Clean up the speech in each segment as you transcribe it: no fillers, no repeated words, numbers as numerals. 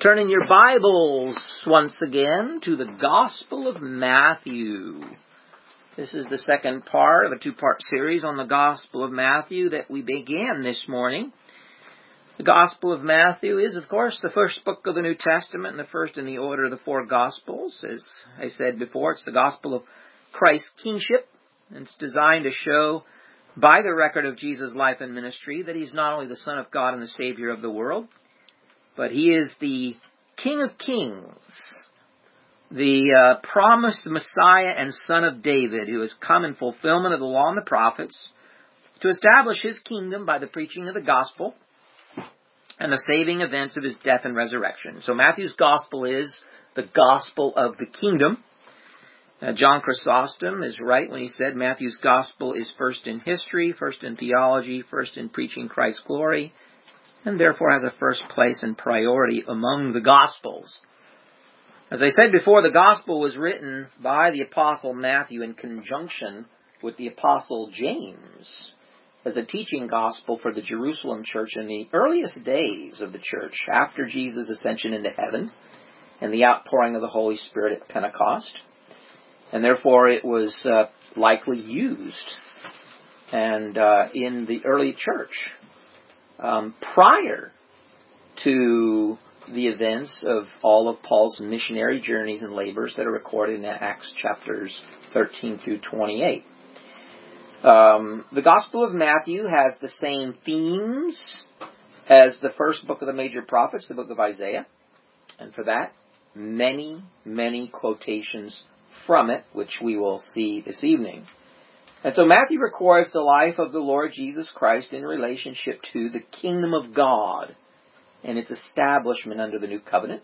Turn in your Bibles once again to the Gospel of Matthew. This is the second part of a two-part series on the Gospel of Matthew that we began this morning. The Gospel of Matthew is, of course, the first book of the New Testament and the first in the order of the four Gospels. As I said before, it's the Gospel of Christ's kingship. And it's designed to show by the record of Jesus' life and ministry that He's not only the Son of God and the Savior of the world, but He is the King of Kings, the promised Messiah and Son of David, who has come in fulfillment of the law and the prophets to establish His kingdom by the preaching of the gospel and the saving events of His death and resurrection. So Matthew's gospel is the gospel of the kingdom. John Chrysostom is right when he said Matthew's gospel is first in history, first in theology, first in preaching Christ's glory, and therefore has a first place and priority among the Gospels. As I said before, the Gospel was written by the Apostle Matthew in conjunction with the Apostle James as a teaching gospel for the Jerusalem church in the earliest days of the church, after Jesus' ascension into heaven and the outpouring of the Holy Spirit at Pentecost. And therefore it was likely used and in the early church. Prior to the events of all of Paul's missionary journeys and labors that are recorded in Acts chapters 13 through 28. The Gospel of Matthew has the same themes as the first book of the major prophets, the book of Isaiah. And for that, many, many quotations from it, which we will see this evening. And so Matthew records the life of the Lord Jesus Christ in relationship to the kingdom of God and its establishment under the new covenant,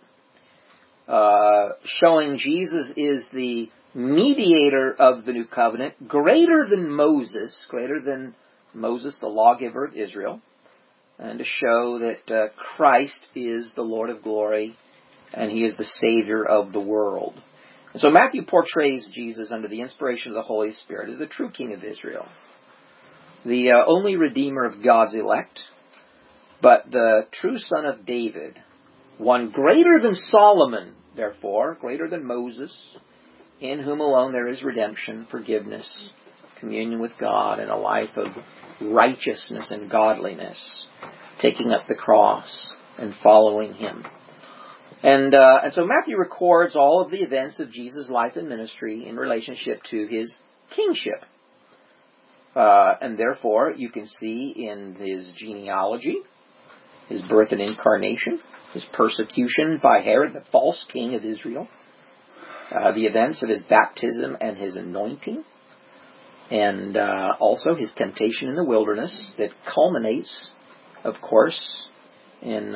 showing Jesus is the mediator of the new covenant, greater than Moses, the lawgiver of Israel, and to show that Christ is the Lord of glory and He is the Savior of the world. And so Matthew portrays Jesus under the inspiration of the Holy Spirit as the true King of Israel, the only Redeemer of God's elect, but the true Son of David, one greater than Solomon, therefore, greater than Moses, in whom alone there is redemption, forgiveness, communion with God, and a life of righteousness and godliness, taking up the cross and following Him. And so Matthew records all of the events of Jesus' life and ministry in relationship to His kingship. And therefore, you can see in His genealogy, His birth and incarnation, His persecution by Herod, the false king of Israel, the events of His baptism and His anointing, and also His temptation in the wilderness that culminates, of course, in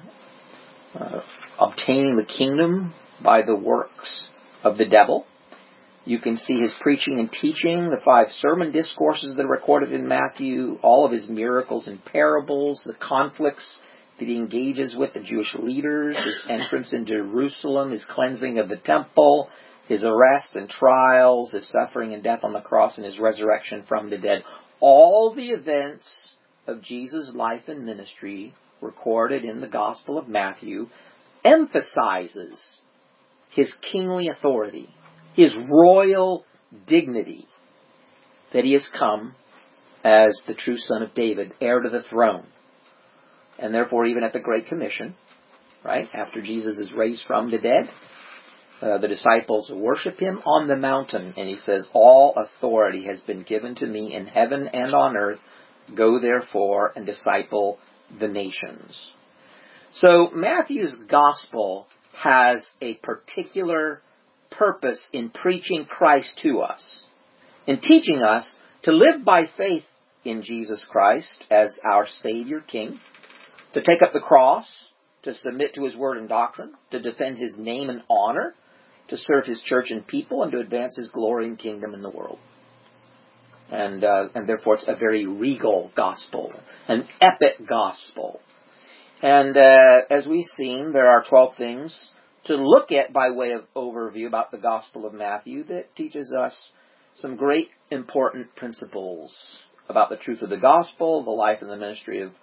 obtaining the kingdom by the works of the devil. You can see His preaching and teaching, the 5 sermon discourses that are recorded in Matthew, all of His miracles and parables, the conflicts that He engages with the Jewish leaders, His entrance into Jerusalem, His cleansing of the temple, His arrest and trials, His suffering and death on the cross, and His resurrection from the dead. All the events of Jesus' life and ministry recorded in the Gospel of Matthew emphasizes His kingly authority, His royal dignity, that He has come as the true Son of David, heir to the throne. And therefore, even at the Great Commission, right, after Jesus is raised from the dead, the disciples worship Him on the mountain, and He says, "All authority has been given to me in heaven and on earth. Go therefore and disciple the nations." So Matthew's gospel has a particular purpose in preaching Christ to us, in teaching us to live by faith in Jesus Christ as our Savior King, to take up the cross, to submit to His word and doctrine, to defend His name and honor, to serve His church and people, and to advance His glory and kingdom in the world. And therefore it's a very regal gospel, an epic gospel. And as we've seen, there are 12 things to look at by way of overview about the Gospel of Matthew that teaches us some great important principles about the truth of the gospel, the life and the ministry of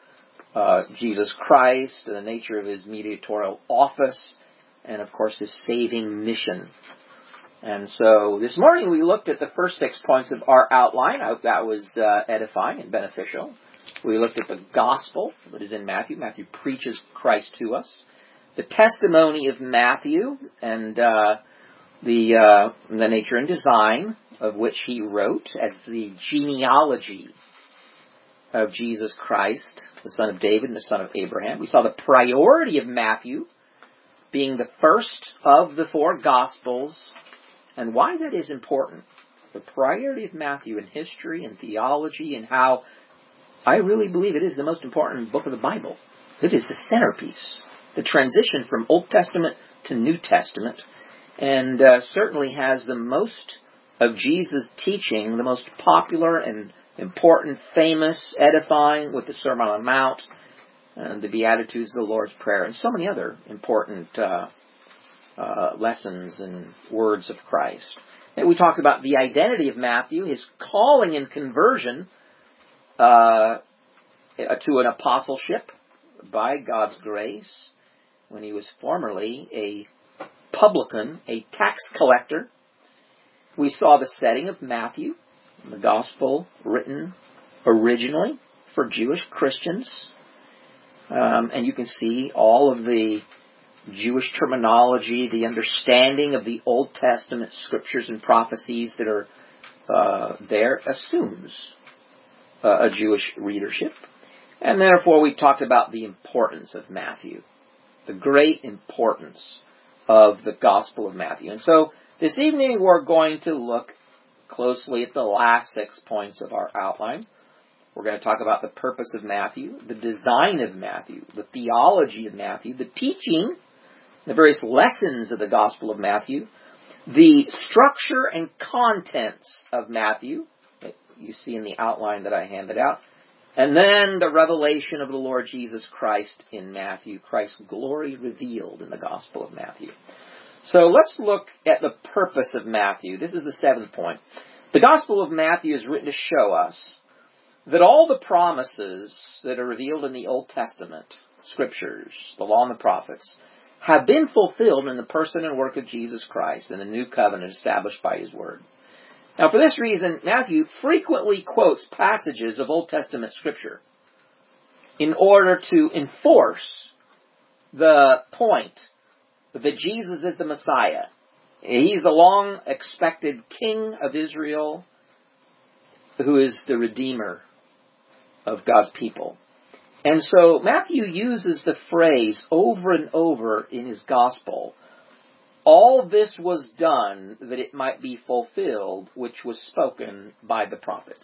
Jesus Christ, the nature of his mediatorial office, and of course his saving mission. And so this morning we looked at the first 6 points of our outline. I hope that was edifying and beneficial. We looked at the gospel that is in Matthew. Matthew preaches Christ to us. The testimony of Matthew and the nature and design of which he wrote as the genealogy of Jesus Christ, the son of David and the son of Abraham. We saw the priority of Matthew being the first of the 4 Gospels, and why that is important. The priority of Matthew in history and theology, and how I really believe it is the most important book of the Bible. It is the centerpiece, the transition from Old Testament to New Testament, and certainly has the most of Jesus' teaching, the most popular and important, famous, edifying, with the Sermon on the Mount, and the Beatitudes, the Lord's Prayer, and so many other important lessons and words of Christ. And we talked about the identity of Matthew, his calling and conversion to an apostleship by God's grace, when he was formerly a publican, a tax collector. We saw the setting of Matthew, the gospel written originally for Jewish Christians. And you can see all of the Jewish terminology, the understanding of the Old Testament scriptures and prophecies that are there assumes a Jewish readership. And therefore we talked about the importance of Matthew, the great importance of the Gospel of Matthew. And so this evening we're going to look closely at the last 6 points of our outline. We're going to talk about the purpose of Matthew, the design of Matthew, the theology of Matthew, the teaching, the various lessons of the Gospel of Matthew, the structure and contents of Matthew that you see in the outline that I handed out, and then the revelation of the Lord Jesus Christ in Matthew, Christ's glory revealed in the Gospel of Matthew. So let's look at the purpose of Matthew. This is the 7th point. The Gospel of Matthew is written to show us that all the promises that are revealed in the Old Testament scriptures, the law and the prophets, have been fulfilled in the person and work of Jesus Christ and the new covenant established by his word. Now, for this reason, Matthew frequently quotes passages of Old Testament scripture in order to enforce the point that Jesus is the Messiah. He's the long-expected King of Israel who is the Redeemer of God's people. And so Matthew uses the phrase over and over in his gospel, all this was done that it might be fulfilled, which was spoken by the prophets.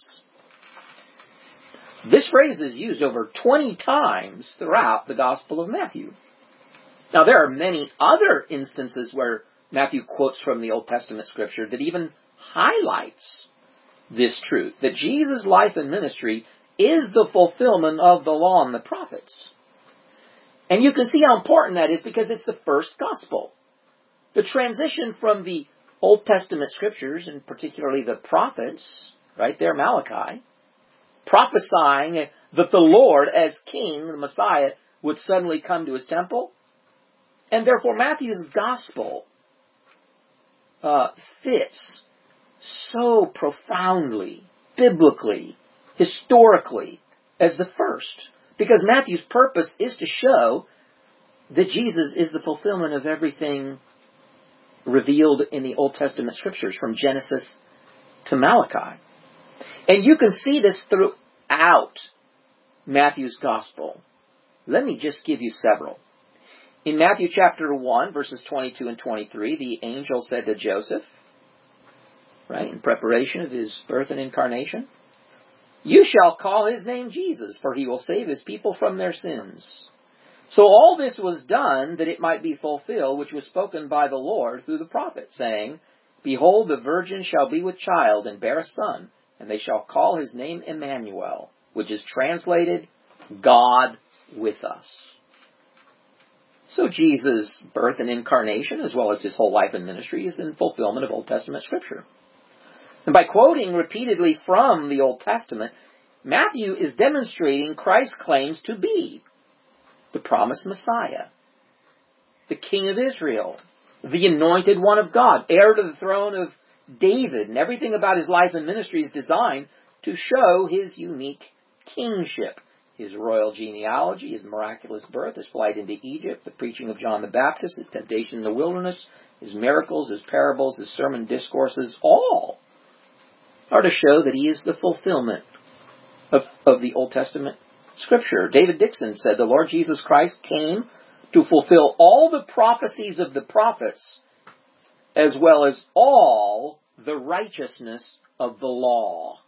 This phrase is used over 20 times throughout the Gospel of Matthew. Now, there are many other instances where Matthew quotes from the Old Testament scripture that even highlights this truth, that Jesus' life and ministry is the fulfillment of the law and the prophets. And you can see how important that is because it's the first gospel. The transition from the Old Testament scriptures, and particularly the prophets, right there, Malachi, prophesying that the Lord, as King, the Messiah, would suddenly come to his temple. And therefore Matthew's gospel fits so profoundly, biblically, historically, as the first. Because Matthew's purpose is to show that Jesus is the fulfillment of everything revealed in the Old Testament scriptures, from Genesis to Malachi. And you can see this throughout Matthew's gospel. Let me just give you several. In Matthew chapter 1, verses 22 and 23, the angel said to Joseph, right, in preparation of his birth and incarnation, "You shall call his name Jesus, for he will save his people from their sins." So all this was done that it might be fulfilled, which was spoken by the Lord through the prophet, saying, "Behold, the virgin shall be with child and bear a son, and they shall call his name Emmanuel," which is translated, God with us. So Jesus' birth and incarnation, as well as his whole life and ministry, is in fulfillment of Old Testament scripture. And by quoting repeatedly from the Old Testament, Matthew is demonstrating Christ's claims to be the promised Messiah, the King of Israel, the anointed one of God, heir to the throne of David, and everything about his life and ministry is designed to show his unique kingship. His royal genealogy, his miraculous birth, his flight into Egypt, the preaching of John the Baptist, his temptation in the wilderness, his miracles, his parables, his sermon discourses, all are to show that he is the fulfillment of the Old Testament Scripture. David Dixon said, "The Lord Jesus Christ came to fulfill all the prophecies of the prophets, as well as all the righteousness of the law."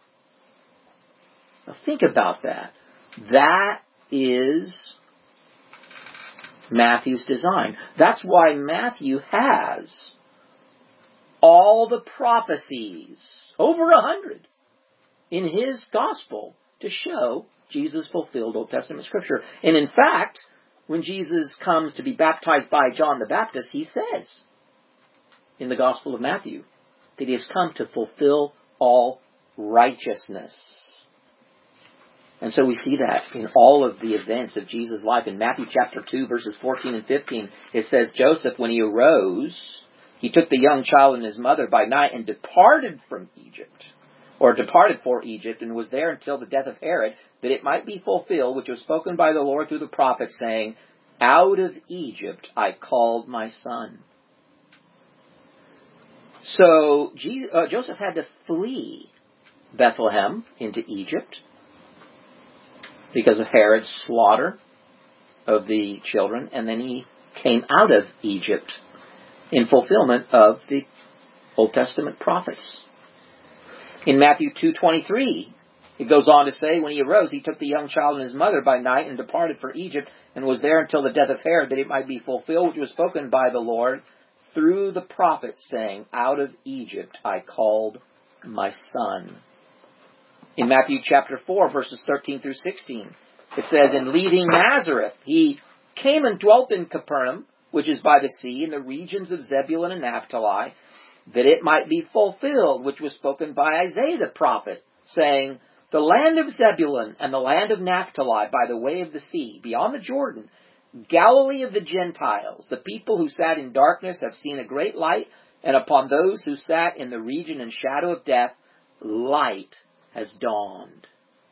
Now think about that. That is Matthew's design. That's why Matthew has all the prophecies, over 100, in his gospel to show Jesus fulfilled Old Testament Scripture. And in fact, when Jesus comes to be baptized by John the Baptist, he says in the Gospel of Matthew that he has come to fulfill all righteousness. And so we see that in all of the events of Jesus' life. In Matthew chapter 2, verses 14 and 15, it says, Joseph, when he arose, he took the young child and his mother by night and departed from Egypt, or departed for Egypt, and was there until the death of Herod, that it might be fulfilled, which was spoken by the Lord through the prophet, saying, "Out of Egypt I called my son." So Joseph had to flee Bethlehem into Egypt because of Herod's slaughter of the children, and then he came out of Egypt in fulfillment of the Old Testament prophets. In Matthew 2:23, it goes on to say, when he arose, he took the young child and his mother by night and departed for Egypt, and was there until the death of Herod, that it might be fulfilled, which was spoken by the Lord through the prophet, saying, "Out of Egypt I called my son." In Matthew chapter 4, verses 13 through 16, it says, "In leaving Nazareth, he came and dwelt in Capernaum, which is by the sea, in the regions of Zebulun and Naphtali, that it might be fulfilled, which was spoken by Isaiah the prophet, saying, The land of Zebulun and the land of Naphtali by the way of the sea, beyond the Jordan, Galilee of the Gentiles, the people who sat in darkness have seen a great light, and upon those who sat in the region and shadow of death, light has dawned."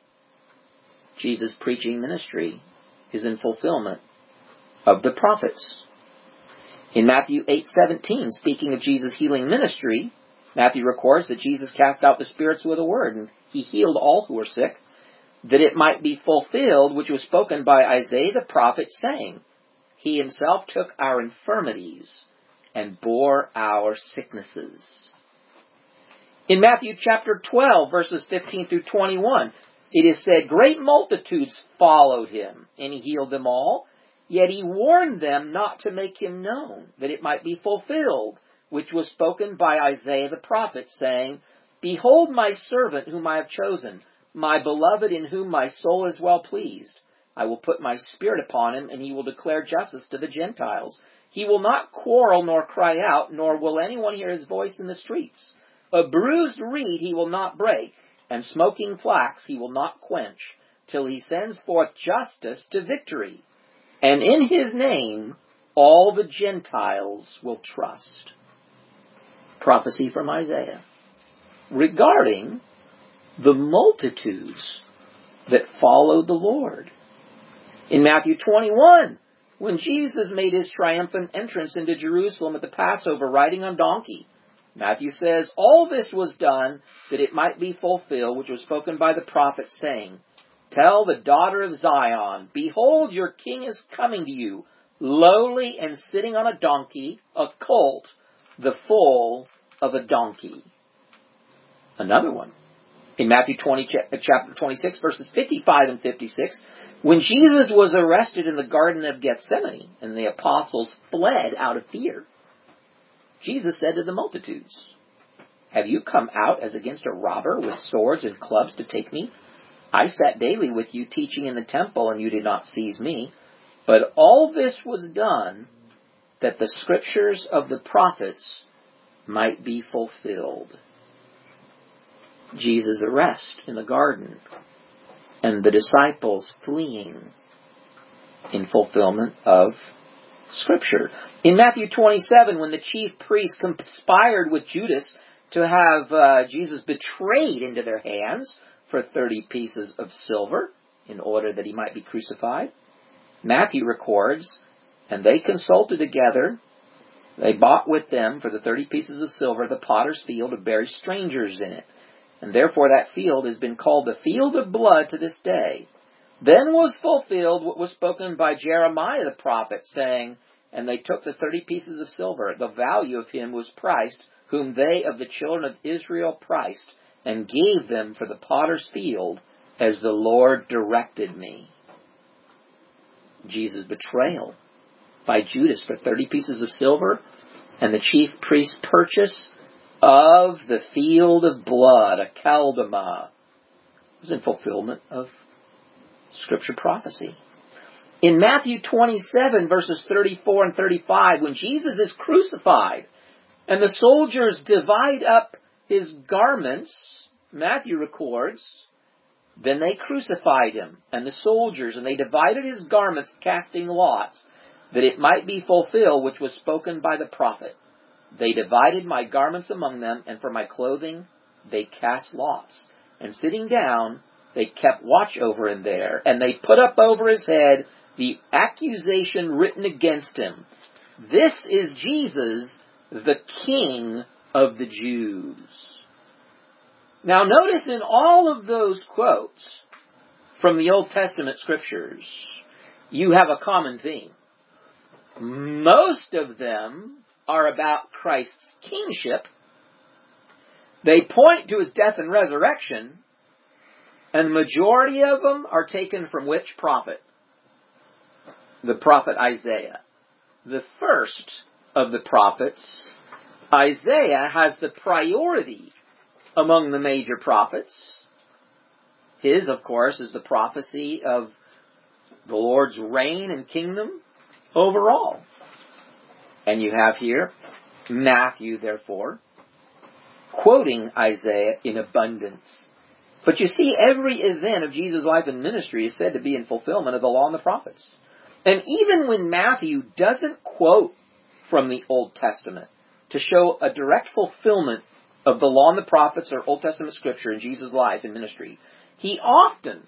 Jesus' preaching ministry is in fulfillment of the prophets. In Matthew 8:17, speaking of Jesus' healing ministry, Matthew records that Jesus cast out the spirits with a word, and he healed all who were sick, that it might be fulfilled, which was spoken by Isaiah the prophet, saying, "He himself took our infirmities and bore our sicknesses." In Matthew chapter 12, verses 15 through 21, it is said, "Great multitudes followed him, and he healed them all. Yet he warned them not to make him known, that it might be fulfilled, which was spoken by Isaiah the prophet, saying, Behold my servant whom I have chosen, my beloved in whom my soul is well pleased. I will put my spirit upon him, and he will declare justice to the Gentiles. He will not quarrel nor cry out, nor will anyone hear his voice in the streets. A bruised reed he will not break, and smoking flax he will not quench, till he sends forth justice to victory. And in his name all the Gentiles will trust." Prophecy from Isaiah regarding the multitudes that followed the Lord. In Matthew 21, when Jesus made his triumphant entrance into Jerusalem at the Passover riding on donkey, Matthew says, "All this was done that it might be fulfilled, which was spoken by the prophet, saying, Tell the daughter of Zion, Behold, your king is coming to you, lowly and sitting on a donkey, a colt, the foal of a donkey." Another one. In Matthew chapter 26, verses 55 and 56, when Jesus was arrested in the Garden of Gethsemane, and the apostles fled out of fear, Jesus said to the multitudes, "Have you come out as against a robber with swords and clubs to take me? I sat daily with you teaching in the temple, and you did not seize me. But all this was done that the scriptures of the prophets might be fulfilled." Jesus' arrest in the garden and the disciples fleeing in fulfillment of Scripture. In Matthew 27, when the chief priests conspired with Judas to have Jesus betrayed into their hands for 30 pieces of silver in order that he might be crucified, Matthew records, and they consulted together. They bought with them for the 30 pieces of silver the potter's field to bury strangers in it. And therefore that field has been called the field of blood to this day. Then was fulfilled what was spoken by Jeremiah the prophet, saying, and they took the 30 pieces of silver. The value of him was priced, whom they of the children of Israel priced, and gave them for the potter's field, as the Lord directed me. Jesus' betrayal by Judas for 30 pieces of silver, and the chief priest's purchase of the field of blood, a Keldama, was in fulfillment of Scripture prophecy. In Matthew 27, verses 34 and 35, when Jesus is crucified, and the soldiers divide up his garments, Matthew records, then they crucified him, and the soldiers, and they divided his garments, casting lots, that it might be fulfilled which was spoken by the prophet. They divided my garments among them, and for my clothing they cast lots. And sitting down, they kept watch over him there, and they put up over his head the accusation written against him. This is Jesus, the King of the Jews. Now notice in all of those quotes from the Old Testament Scriptures, you have a common theme. Most of them are about Christ's kingship. They point to his death and resurrection, and the majority of them are taken from which prophet? The prophet Isaiah. The first of the prophets, Isaiah, has the priority among the major prophets. His, of course, is the prophecy of the Lord's reign and kingdom overall. And you have here Matthew, therefore, quoting Isaiah in abundance. But you see, every event of Jesus' life and ministry is said to be in fulfillment of the law and the prophets. And even when Matthew doesn't quote from the Old Testament to show a direct fulfillment of the law and the prophets or Old Testament Scripture in Jesus' life and ministry, he often,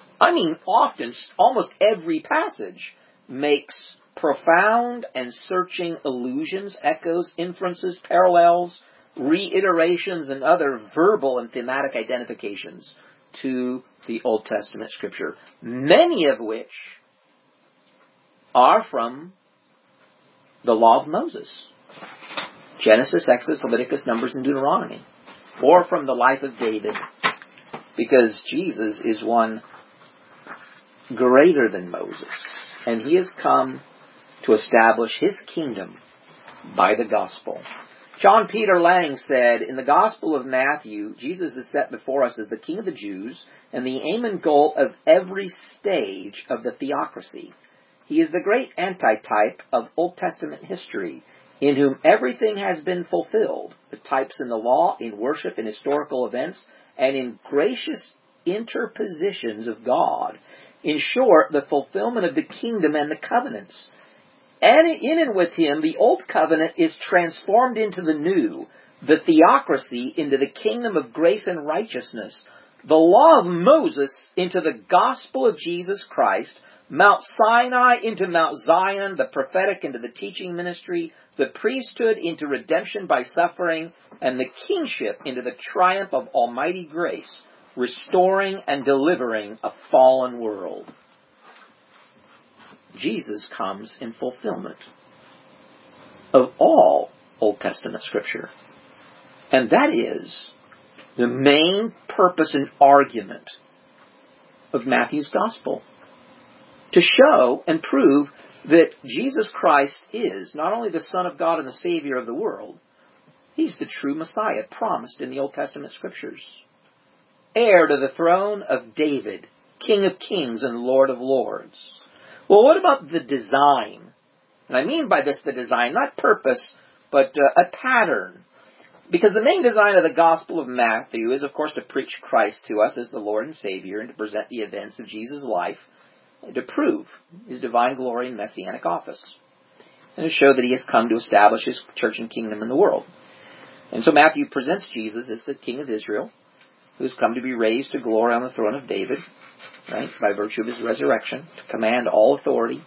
almost every passage, makes profound and searching allusions, echoes, inferences, parallels, reiterations, and other verbal and thematic identifications to the Old Testament Scripture, many of which are from the law of Moses. Genesis, Exodus, Leviticus, Numbers, and Deuteronomy. Or from the life of David. Because Jesus is one greater than Moses. And he has come to establish his kingdom by the gospel. John Peter Lang said, in the Gospel of Matthew, Jesus is set before us as the King of the Jews and the aim and goal of every stage of the theocracy. He is the great antitype of Old Testament history, in whom everything has been fulfilled, the types in the law, in worship, in historical events, and in gracious interpositions of God. In short, the fulfillment of the kingdom and the covenants. And in and with him, the old covenant is transformed into the new, the theocracy into the kingdom of grace and righteousness, the law of Moses into the gospel of Jesus Christ, Mount Sinai into Mount Zion, the prophetic into the teaching ministry, the priesthood into redemption by suffering, and the kingship into the triumph of almighty grace, restoring and delivering a fallen world. Jesus comes in fulfillment of all Old Testament Scripture. And that is the main purpose and argument of Matthew's Gospel. To show and prove that Jesus Christ is not only the Son of God and the Savior of the world, he's the true Messiah promised in the Old Testament Scriptures. Heir to the throne of David, King of kings and Lord of lords. Well, what about the design? And I mean by this the design, not purpose, but a pattern. Because the main design of the Gospel of Matthew is, of course, to preach Christ to us as the Lord and Savior and to present the events of Jesus' life and to prove his divine glory and messianic office and to show that he has come to establish his church and kingdom in the world. And so Matthew presents Jesus as the King of Israel who has come to be raised to glory on the throne of David, right, by virtue of his resurrection, to command all authority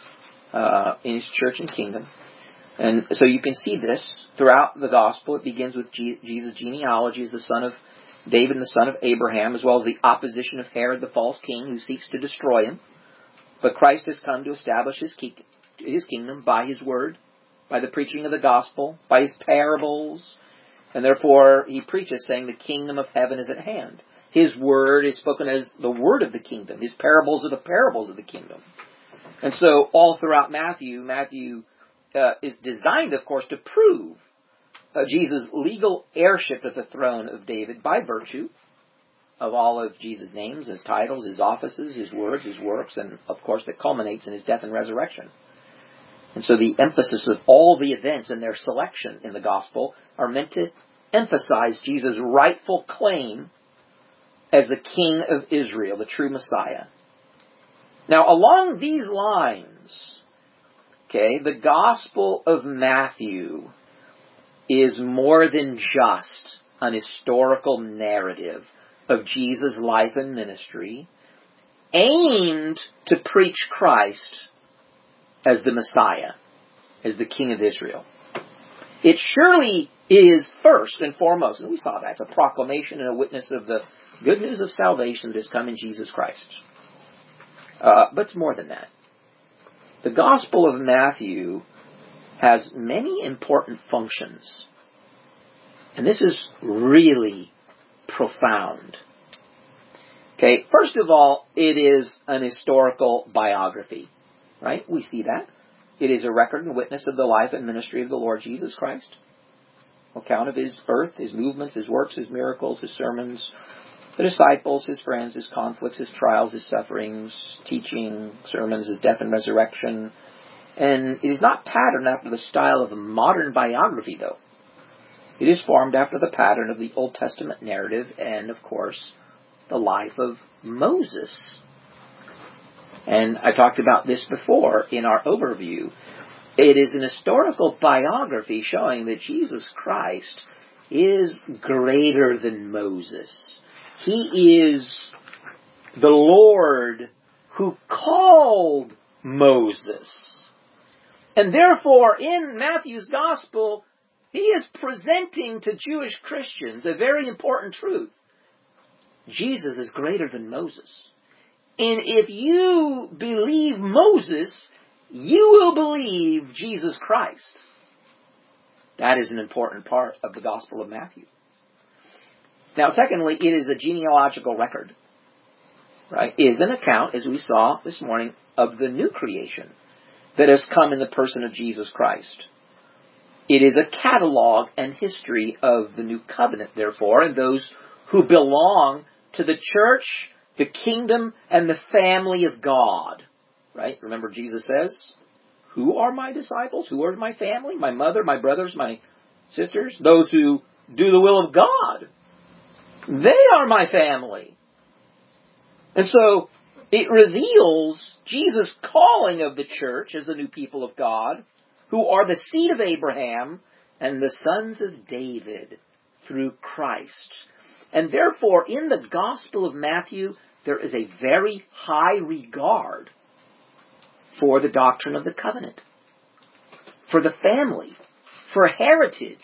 in his church and kingdom. And so you can see this throughout the gospel. It begins with Jesus' genealogy as the son of David and the son of Abraham, as well as the opposition of Herod the false king who seeks to destroy him. But Christ has come to establish his kingdom by his word, by the preaching of the gospel, by his parables. And therefore he preaches saying the kingdom of heaven is at hand. His word is spoken as the word of the kingdom. His parables are the parables of the kingdom. And so all throughout Matthew is designed, of course, to prove Jesus' legal heirship to the throne of David by virtue of all of Jesus' names, his titles, his offices, his words, his works, and, of course, that culminates in his death and resurrection. And so the emphasis of all the events and their selection in the gospel are meant to emphasize Jesus' rightful claim as the King of Israel, the true Messiah. Now, along these lines, the Gospel of Matthew is more than just an historical narrative of Jesus' life and ministry aimed to preach Christ as the Messiah, as the King of Israel. It surely is first and foremost, and we saw that, it's a proclamation and a witness of the good news of salvation that has come in Jesus Christ. But it's more than that. The Gospel of Matthew has many important functions. And this is really profound. First of all, it is an historical biography. Right? We see that. It is a record and witness of the life and ministry of the Lord Jesus Christ. Account of his birth, his movements, his works, his miracles, his sermons, the disciples, his friends, his conflicts, his trials, his sufferings, teaching, sermons, his death and resurrection. And it is not patterned after the style of a modern biography, though. It is formed after the pattern of the Old Testament narrative and, of course, the life of Moses. And I talked about this before in our overview. It is an historical biography showing that Jesus Christ is greater than Moses. He is the Lord who called Moses. And therefore, in Matthew's Gospel, he is presenting to Jewish Christians a very important truth. Jesus is greater than Moses. And if you believe Moses, you will believe Jesus Christ. That is an important part of the Gospel of Matthew. Now, secondly, it is a genealogical record. Right? It is an account, as we saw this morning, of the new creation that has come in the person of Jesus Christ. It is a catalog and history of the new covenant, therefore, and those who belong to the church, the kingdom, and the family of God. Right? Remember, Jesus says, who are my disciples? Who are my family? My mother, my brothers, my sisters? Those who do the will of God. They are my family. And so, it reveals Jesus' calling of the church as the new people of God, who are the seed of Abraham and the sons of David through Christ. And therefore, in the Gospel of Matthew, there is a very high regard for the doctrine of the covenant, for the family, for heritage.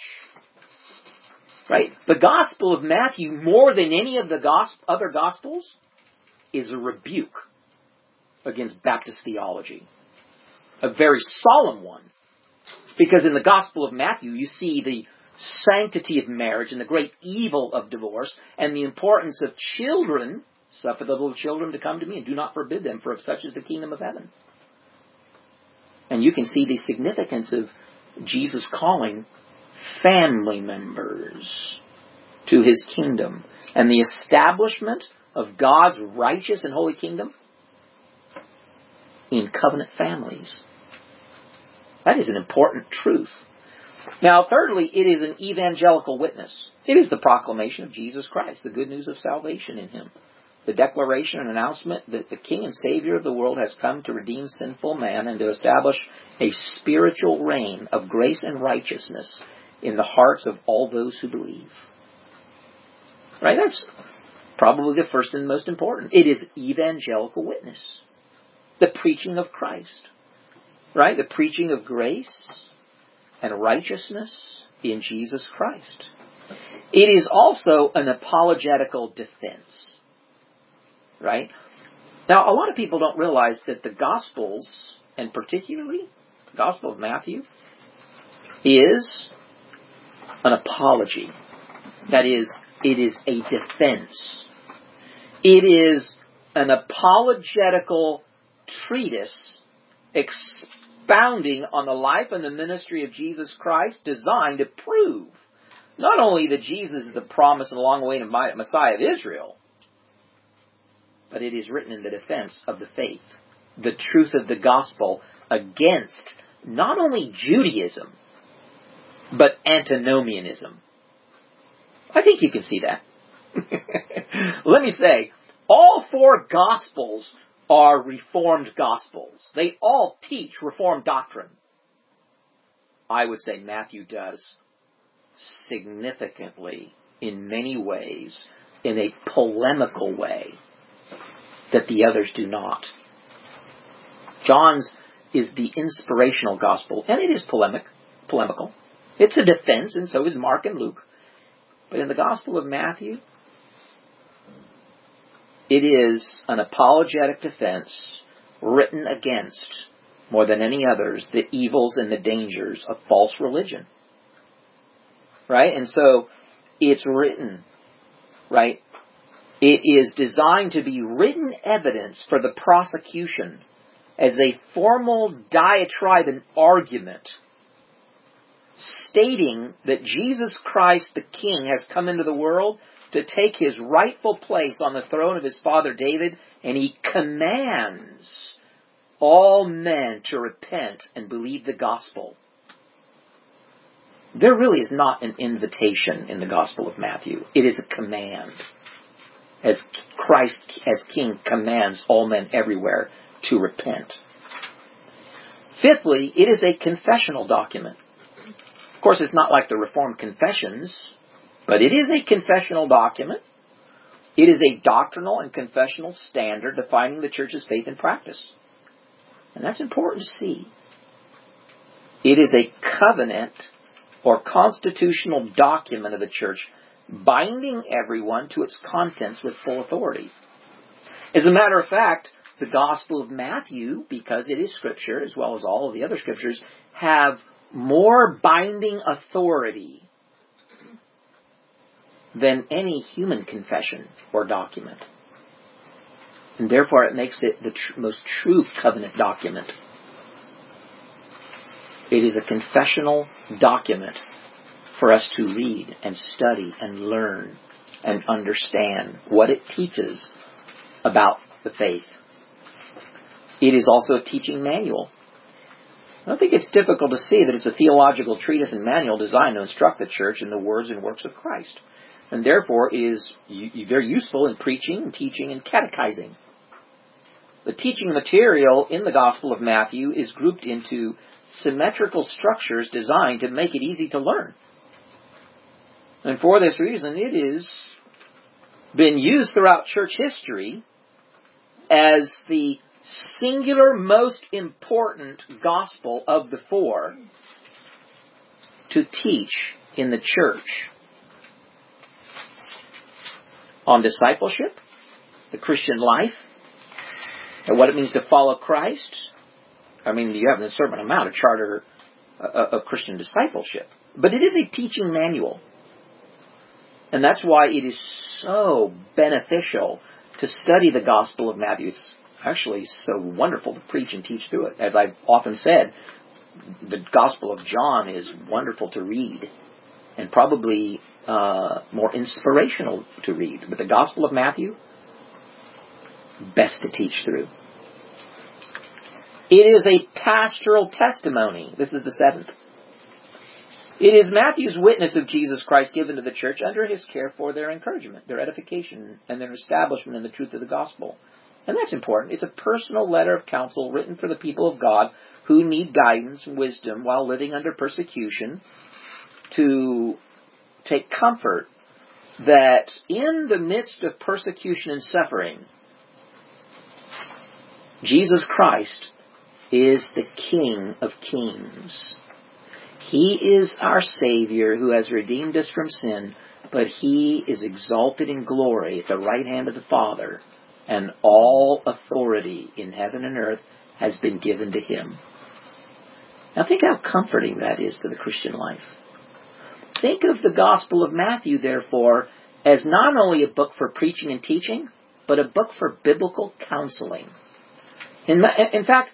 Right? The Gospel of Matthew, more than any of the other Gospels, is a rebuke against Baptist theology. A very solemn one. Because in the Gospel of Matthew, you see the sanctity of marriage and the great evil of divorce and the importance of children. Suffer the little children to come to me and do not forbid them, for of such is the kingdom of heaven. And you can see the significance of Jesus calling family members to his kingdom and the establishment of God's righteous and holy kingdom in covenant families. That is an important truth. Now, thirdly, it is an evangelical witness. It is the proclamation of Jesus Christ, the good news of salvation in Him. The declaration and announcement that the King and Savior of the world has come to redeem sinful man and to establish a spiritual reign of grace and righteousness in the hearts of all those who believe. Right? That's probably the first and most important. It is evangelical witness. The preaching of Christ. Right? The preaching of grace and righteousness in Jesus Christ. It is also an apologetical defense. Right? Now, a lot of people don't realize that the Gospels, and particularly the Gospel of Matthew, is an apology. That is, it is a defense. It is an apologetical treatise expounding on the life and the ministry of Jesus Christ, designed to prove not only that Jesus is the promised and long-awaited Messiah of Israel, but it is written in the defense of the faith, the truth of the gospel against not only Judaism, but antinomianism. I think you can see that. Let me say, all four Gospels are Reformed Gospels. They all teach Reformed doctrine. I would say Matthew does significantly, in many ways, in a polemical way, that the others do not. John's is the inspirational gospel, and it is polemical. It's a defense, and so is Mark and Luke. But in the Gospel of Matthew, it is an apologetic defense written against, more than any others, the evils and the dangers of false religion. Right? And so it's written, right? It is designed to be written evidence for the prosecution as a formal diatribe and argument stating that Jesus Christ the King has come into the world to take His rightful place on the throne of His father David, and He commands all men to repent and believe the gospel. There really is not an invitation in the Gospel of Matthew. It is a command. As Christ, as King, commands all men everywhere to repent. Fifthly, it is a confessional document. Of course, it's not like the Reformed Confessions, but it is a confessional document. It is a doctrinal and confessional standard defining the church's faith and practice. And that's important to see. It is a covenant or constitutional document of the church, binding everyone to its contents with full authority. As a matter of fact, the Gospel of Matthew, because it is Scripture, as well as all of the other Scriptures, have more binding authority than any human confession or document. And therefore it makes it the most true covenant document. It is a confessional document for us to read and study and learn and understand what it teaches about the faith. It is also a teaching manual. I don't think it's difficult to see that it's a theological treatise and manual designed to instruct the church in the words and works of Christ. And therefore is very useful in preaching, teaching, and catechizing. The teaching material in the Gospel of Matthew is grouped into symmetrical structures designed to make it easy to learn. And for this reason, it has been used throughout church history as the singular most important gospel of the four to teach in the church on discipleship, the Christian life, and what it means to follow Christ. I mean, you have a certain amount of charter of Christian discipleship. But it is a teaching manual. And that's why it is so beneficial to study the Gospel of Matthew. It's actually so wonderful to preach and teach through it. As I've often said, the Gospel of John is wonderful to read and probably more inspirational to read. But the Gospel of Matthew, best to teach through. It is a pastoral testimony. This is the seventh. It is Matthew's witness of Jesus Christ given to the church under his care for their encouragement, their edification, and their establishment in the truth of the gospel. And that's important. It's a personal letter of counsel written for the people of God who need guidance and wisdom while living under persecution, to take comfort that in the midst of persecution and suffering, Jesus Christ is the King of Kings. He is our Savior who has redeemed us from sin, but He is exalted in glory at the right hand of the Father, and all authority in heaven and earth has been given to Him. Now think how comforting that is to the Christian life. Think of the Gospel of Matthew, therefore, as not only a book for preaching and teaching, but a book for biblical counseling. In fact,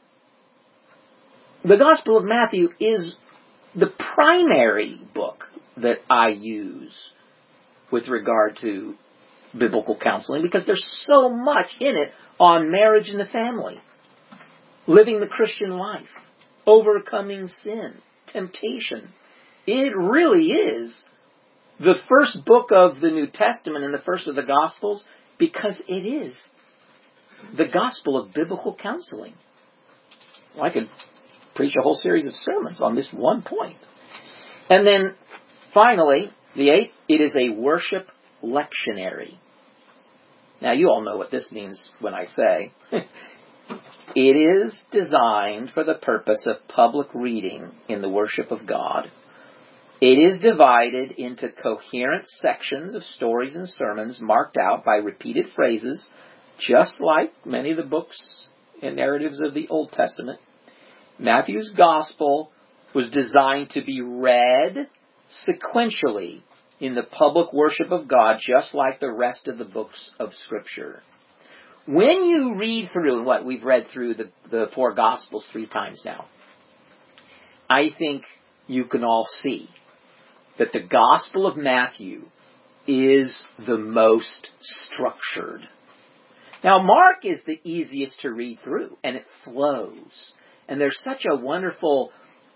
the Gospel of Matthew is the primary book that I use with regard to biblical counseling, because there's so much in it on marriage and the family, living the Christian life, overcoming sin, temptation. It really is the first book of the New Testament and the first of the Gospels, because it is the gospel of biblical counseling. Well, I could preach a whole series of sermons on this one point. And then, finally, the 8th, it is a worship lectionary. Now, you all know what this means when I say it is designed for the purpose of public reading in the worship of God. It is divided into coherent sections of stories and sermons marked out by repeated phrases, just like many of the books and narratives of the Old Testament. Matthew's Gospel was designed to be read sequentially in the public worship of God, just like the rest of the books of Scripture. When you read through, what we've read through the 4 Gospels 3 times now, I think you can all see that the Gospel of Matthew is the most structured. Now, Mark is the easiest to read through, and it flows. And there's such a wonderful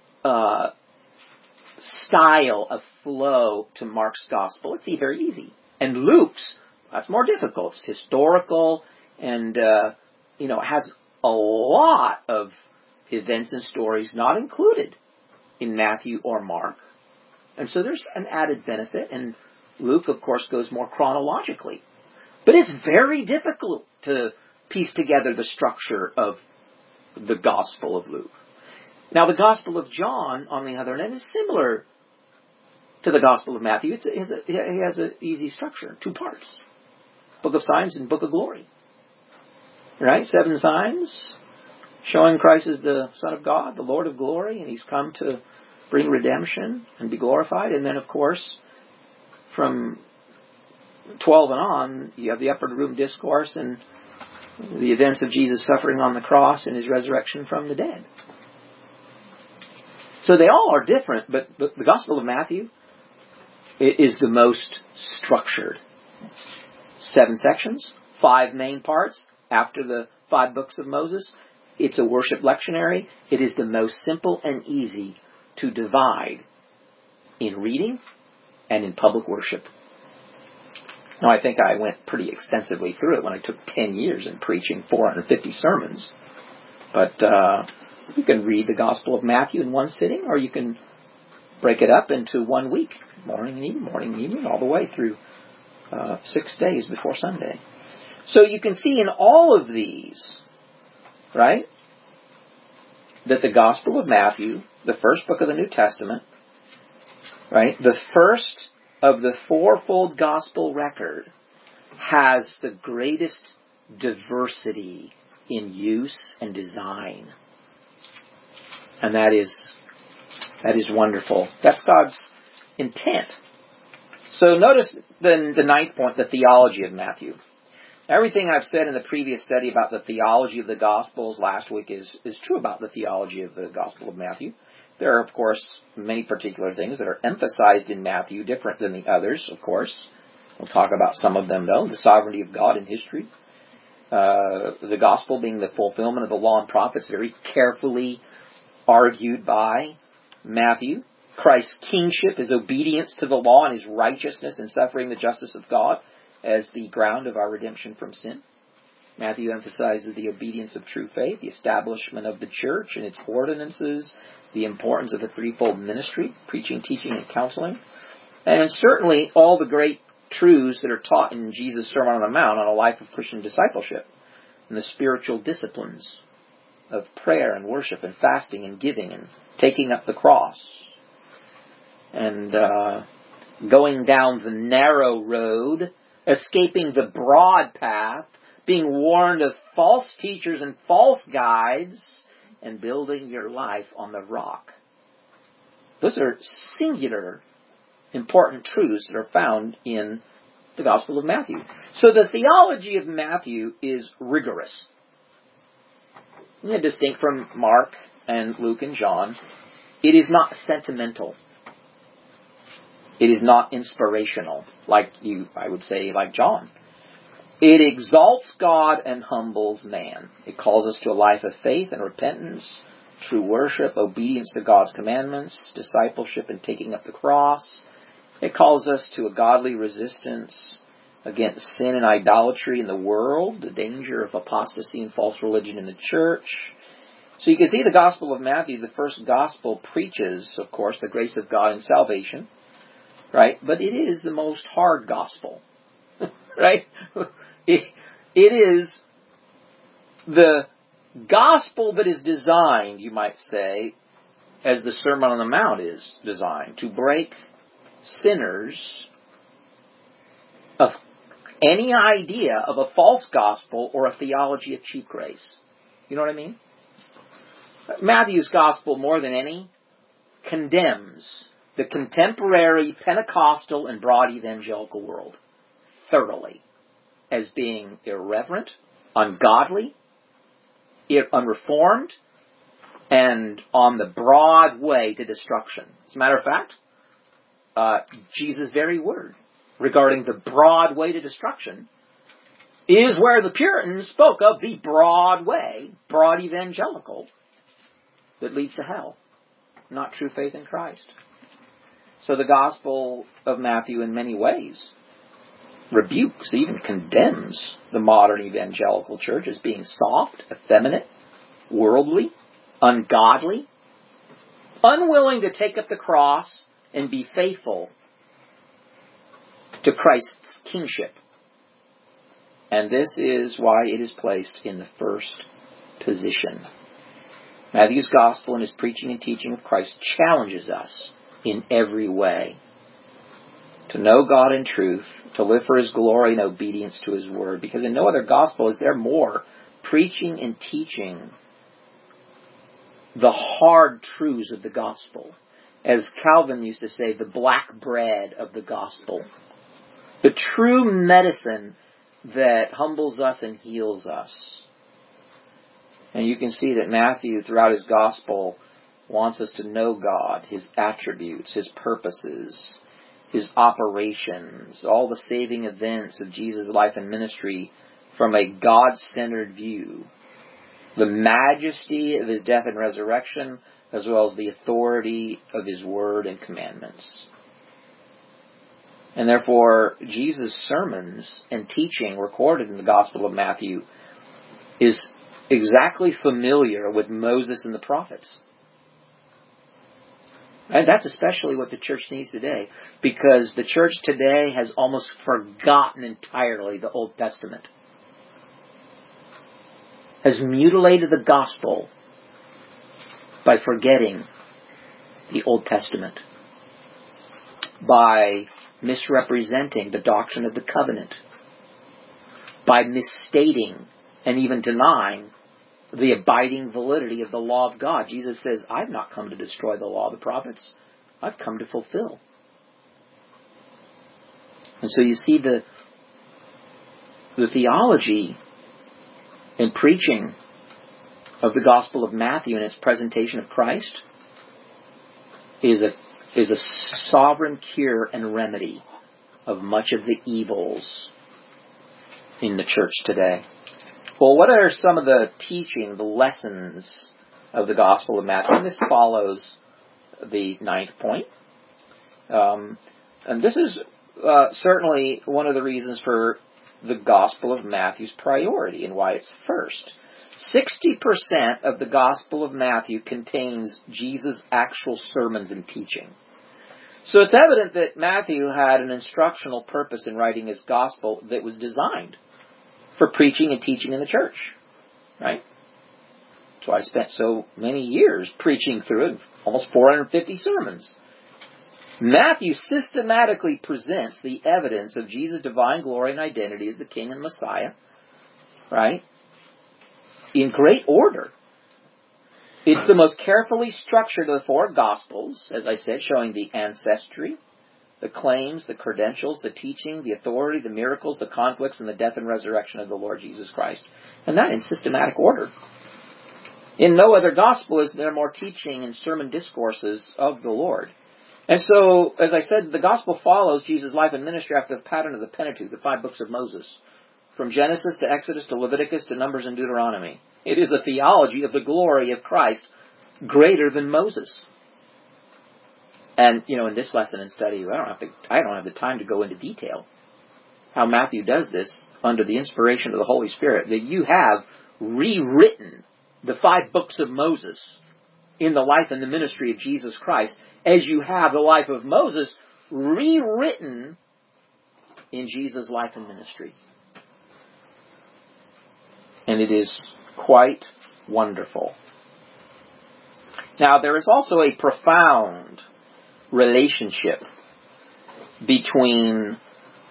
style of flow to Mark's Gospel. It's very easy. And Luke's, that's more difficult. It's historical and, has a lot of events and stories not included in Matthew or Mark. And so there's an added benefit. And Luke, of course, goes more chronologically. But it's very difficult to piece together the structure of the Gospel of Luke. Now, the Gospel of John, on the other hand, is similar to the Gospel of Matthew. It has an easy structure, 2 parts. Book of Signs and Book of Glory. Right? 7 signs, showing Christ as the Son of God, the Lord of glory, and He's come to bring redemption and be glorified. And then, of course, from 12 and on, you have the upper room discourse and the events of Jesus' suffering on the cross and His resurrection from the dead. So they all are different, but the Gospel of Matthew is the most structured. 7 sections, 5 main parts after the 5 books of Moses. It's a worship lectionary. It is the most simple and easy to divide in reading and in public worship. Now, I think I went pretty extensively through it when I took 10 years in preaching 450 sermons. But you can read the Gospel of Matthew in one sitting, or you can break it up into 1 week, morning and evening, all the way through 6 days before Sunday. So you can see in all of these, right, that the Gospel of Matthew, the first book of the New Testament, right, the first of the 4-fold gospel record, has the greatest diversity in use and design. And that is wonderful. That's God's intent. So notice then the 9th point, the theology of Matthew. Everything I've said in the previous study about the theology of the Gospels last week is true about the theology of the Gospel of Matthew. There are, of course, many particular things that are emphasized in Matthew, different than the others, of course. We'll talk about some of them, though. The sovereignty of God in history. The Gospel being the fulfillment of the law and prophets, very carefully argued by Matthew. Christ's kingship, His obedience to the law, and His righteousness in suffering the justice of God as the ground of our redemption from sin. Matthew emphasizes the obedience of true faith, the establishment of the church and its ordinances, the importance of a threefold ministry, preaching, teaching, and counseling. And certainly all the great truths that are taught in Jesus' Sermon on the Mount on a life of Christian discipleship, and the spiritual disciplines of prayer and worship and fasting and giving and taking up the cross and going down the narrow road, escaping the broad path, being warned of false teachers and false guides, and building your life on the rock. Those are singular important truths that are found in the Gospel of Matthew. So the theology of Matthew is rigorous. Distinct from Mark and Luke and John, it is not sentimental. It is not inspirational, like John. It exalts God and humbles man. It calls us to a life of faith and repentance, true worship, obedience to God's commandments, discipleship and taking up the cross. It calls us to a godly resistance against sin and idolatry in the world, the danger of apostasy and false religion in the church. So you can see the Gospel of Matthew, the first Gospel, preaches, of course, the grace of God and salvation, right? But it is the most hard Gospel, right? It is the Gospel that is designed, you might say, as the Sermon on the Mount is designed, to break sinners of any idea of a false gospel or a theology of cheap grace. You know what I mean? Matthew's gospel, more than any, condemns the contemporary Pentecostal and broad evangelical world thoroughly as being irreverent, ungodly, unreformed, and on the broad way to destruction. As a matter of fact, Jesus' very word regarding the broad way to destruction is where the Puritans spoke of the broad way, broad evangelical, that leads to hell, not true faith in Christ. So the Gospel of Matthew in many ways rebukes, even condemns the modern evangelical church as being soft, effeminate, worldly, ungodly, unwilling to take up the cross and be faithful to Christ's kingship. And this is why it is placed in the first position. Matthew's gospel and his preaching and teaching of Christ challenges us in every way to know God in truth, to live for His glory and obedience to His word. Because in no other gospel is there more preaching and teaching the hard truths of the gospel. As Calvin used to say, the black bread of the gospel. The true medicine that humbles us and heals us. And you can see that Matthew, throughout his gospel, wants us to know God, His attributes, His purposes, His operations, all the saving events of Jesus' life and ministry from a God-centered view. The majesty of His death and resurrection, as well as the authority of His word and commandments. And therefore, Jesus' sermons and teaching recorded in the Gospel of Matthew is exactly familiar with Moses and the prophets. And that's especially what the church needs today, because the church today has almost forgotten entirely the Old Testament. Has mutilated the gospel by forgetting the Old Testament, by misrepresenting the doctrine of the covenant, by misstating and even denying the abiding validity of the law of God. Jesus says, I've not come to destroy the law of the prophets. I've come to fulfill. And so you see the theology and preaching of the Gospel of Matthew and its presentation of Christ is a sovereign cure and remedy of much of the evils in the church today. Well, what are some of the teaching, the lessons of the Gospel of Matthew? And this follows the ninth point. And this is certainly one of the reasons for the Gospel of Matthew's priority and why it's first. 60% of the Gospel of Matthew contains Jesus' actual sermons and teaching. So it's evident that Matthew had an instructional purpose in writing his Gospel that was designed for preaching and teaching in the church. Right? So I spent so many years preaching through it, almost 450 sermons. Matthew systematically presents the evidence of Jesus' divine glory and identity as the King and Messiah, right, in great order. It's the most carefully structured of the four Gospels, as I said, showing the ancestry, the claims, the credentials, the teaching, the authority, the miracles, the conflicts, and the death and resurrection of the Lord Jesus Christ. And that in systematic order. In no other Gospel is there more teaching and sermon discourses of the Lord. And so, as I said, the Gospel follows Jesus' life and ministry after the pattern of the Pentateuch, the 5 books of Moses. From Genesis to Exodus to Leviticus to Numbers and Deuteronomy. It is a theology of the glory of Christ greater than Moses. And, in this lesson and study, I don't have the time to go into detail how Matthew does this under the inspiration of the Holy Spirit. That you have rewritten the 5 books of Moses in the life and the ministry of Jesus Christ, as you have the life of Moses rewritten in Jesus' life and ministry. And it is quite wonderful. Now, there is also a profound relationship between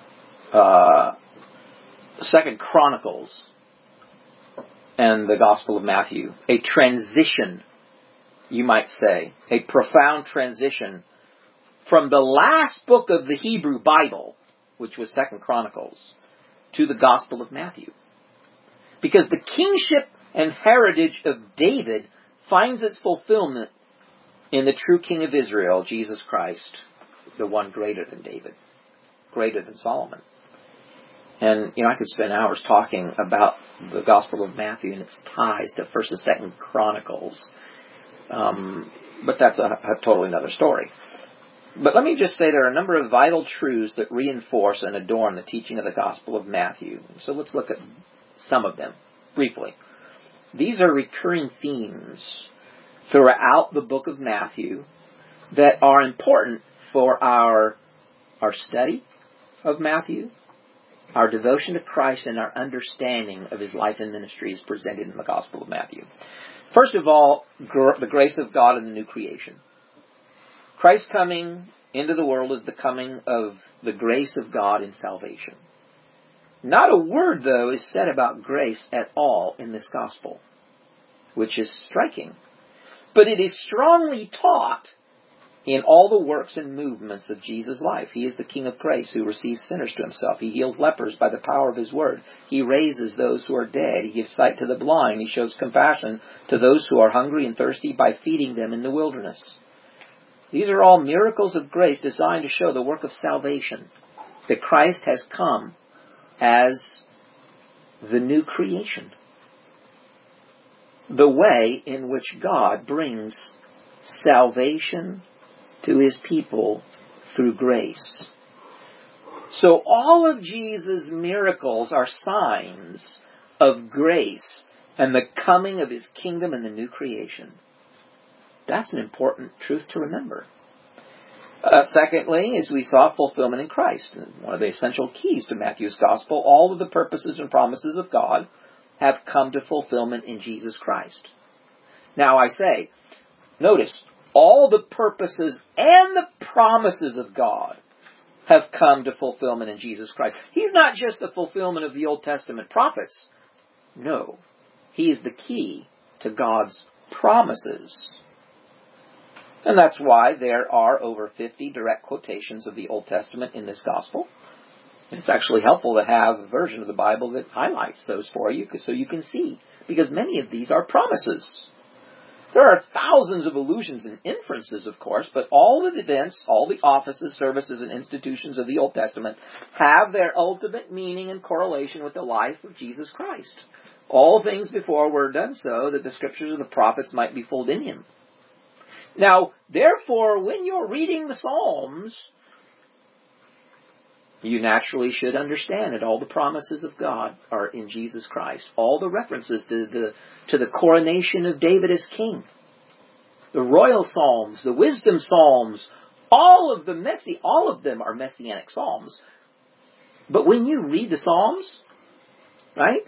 2 Chronicles and the Gospel of Matthew. A transition, you might say. A profound transition from the last book of the Hebrew Bible, which was 2 Chronicles, to the Gospel of Matthew. Because the kingship and heritage of David finds its fulfillment in the true King of Israel, Jesus Christ, the one greater than David, greater than Solomon. And, I could spend hours talking about the Gospel of Matthew and its ties to 1st and 2nd Chronicles. But that's a totally another story. But let me just say there are a number of vital truths that reinforce and adorn the teaching of the Gospel of Matthew. So let's look at some of them briefly. These are recurring themes throughout the book of Matthew that are important for our study of Matthew, our devotion to Christ, and our understanding of his life and ministry as presented in the Gospel of Matthew. First of all, the grace of God in the new creation. Christ coming into the world is the coming of the grace of God in salvation. Not a word, though, is said about grace at all in this Gospel, which is striking. But it is strongly taught in all the works and movements of Jesus' life. He is the King of grace who receives sinners to himself. He heals lepers by the power of his word. He raises those who are dead. He gives sight to the blind. He shows compassion to those who are hungry and thirsty by feeding them in the wilderness. These are all miracles of grace designed to show the work of salvation, that Christ has come as the new creation. The way in which God brings salvation to his people through grace. So all of Jesus' miracles are signs of grace and the coming of his kingdom and the new creation. That's an important truth to remember. Secondly, as we saw, fulfillment in Christ. One of the essential keys to Matthew's Gospel, all of the purposes and promises of God have come to fulfillment in Jesus Christ. Now I say, notice, all the purposes and the promises of God have come to fulfillment in Jesus Christ. He's not just the fulfillment of the Old Testament prophets. No, he is the key to God's promises. And that's why there are over 50 direct quotations of the Old Testament in this Gospel. It's actually helpful to have a version of the Bible that highlights those for you so you can see, because many of these are promises. There are thousands of allusions and inferences, of course, but all the events, all the offices, services, and institutions of the Old Testament have their ultimate meaning and correlation with the life of Jesus Christ. All things before were done so that the Scriptures and the prophets might be fulfilled in him. Now, therefore, when you're reading the Psalms, you naturally should understand that all the promises of God are in Jesus Christ. All the references to the coronation of David as king. The royal Psalms, the wisdom Psalms, all of them are messianic Psalms. But when you read the Psalms, right?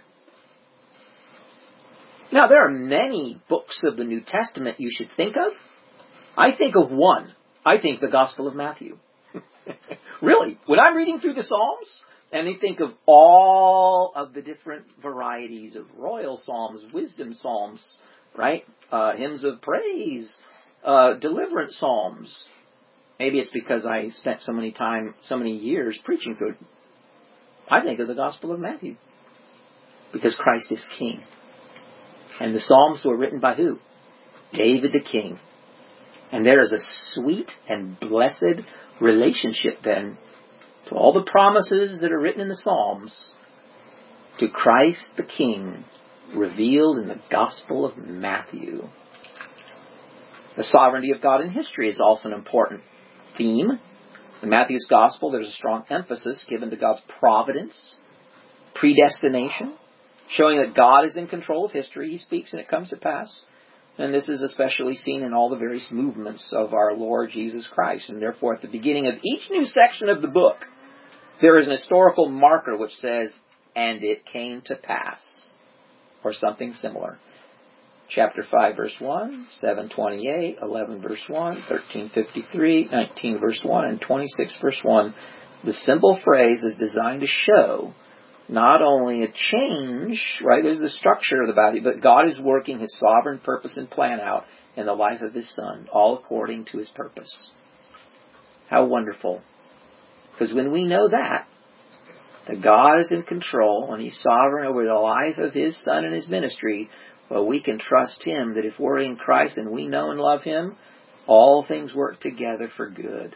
Now, there are many books of the New Testament you should think of. I think of one. I think the Gospel of Matthew. Really, when I'm reading through the Psalms, and I think of all of the different varieties of royal Psalms, wisdom Psalms, right? Hymns of praise, deliverance Psalms. Maybe it's because I spent so many years preaching through it. I think of the Gospel of Matthew. Because Christ is King. And the Psalms were written by who? David the King. And there is a sweet and blessed relationship then to all the promises that are written in the Psalms to Christ the King revealed in the Gospel of Matthew. The sovereignty of God in history is also an important theme. In Matthew's Gospel, there's a strong emphasis given to God's providence, predestination, showing that God is in control of history. He speaks and it comes to pass. And this is especially seen in all the various movements of our Lord Jesus Christ. And therefore, at the beginning of each new section of the book, there is an historical marker which says, and it came to pass, or something similar. Chapter 5, verse 1, 7:28, 11, verse 1, 13:53, 19, verse 1, and 26, verse 1. The simple phrase is designed to show not only a change, right, there's the structure of the body, but God is working His sovereign purpose and plan out in the life of His Son, all according to His purpose. How wonderful. Because when we know that God is in control and He's sovereign over the life of His Son and His ministry, well, we can trust Him that if we're in Christ and we know and love Him, all things work together for good.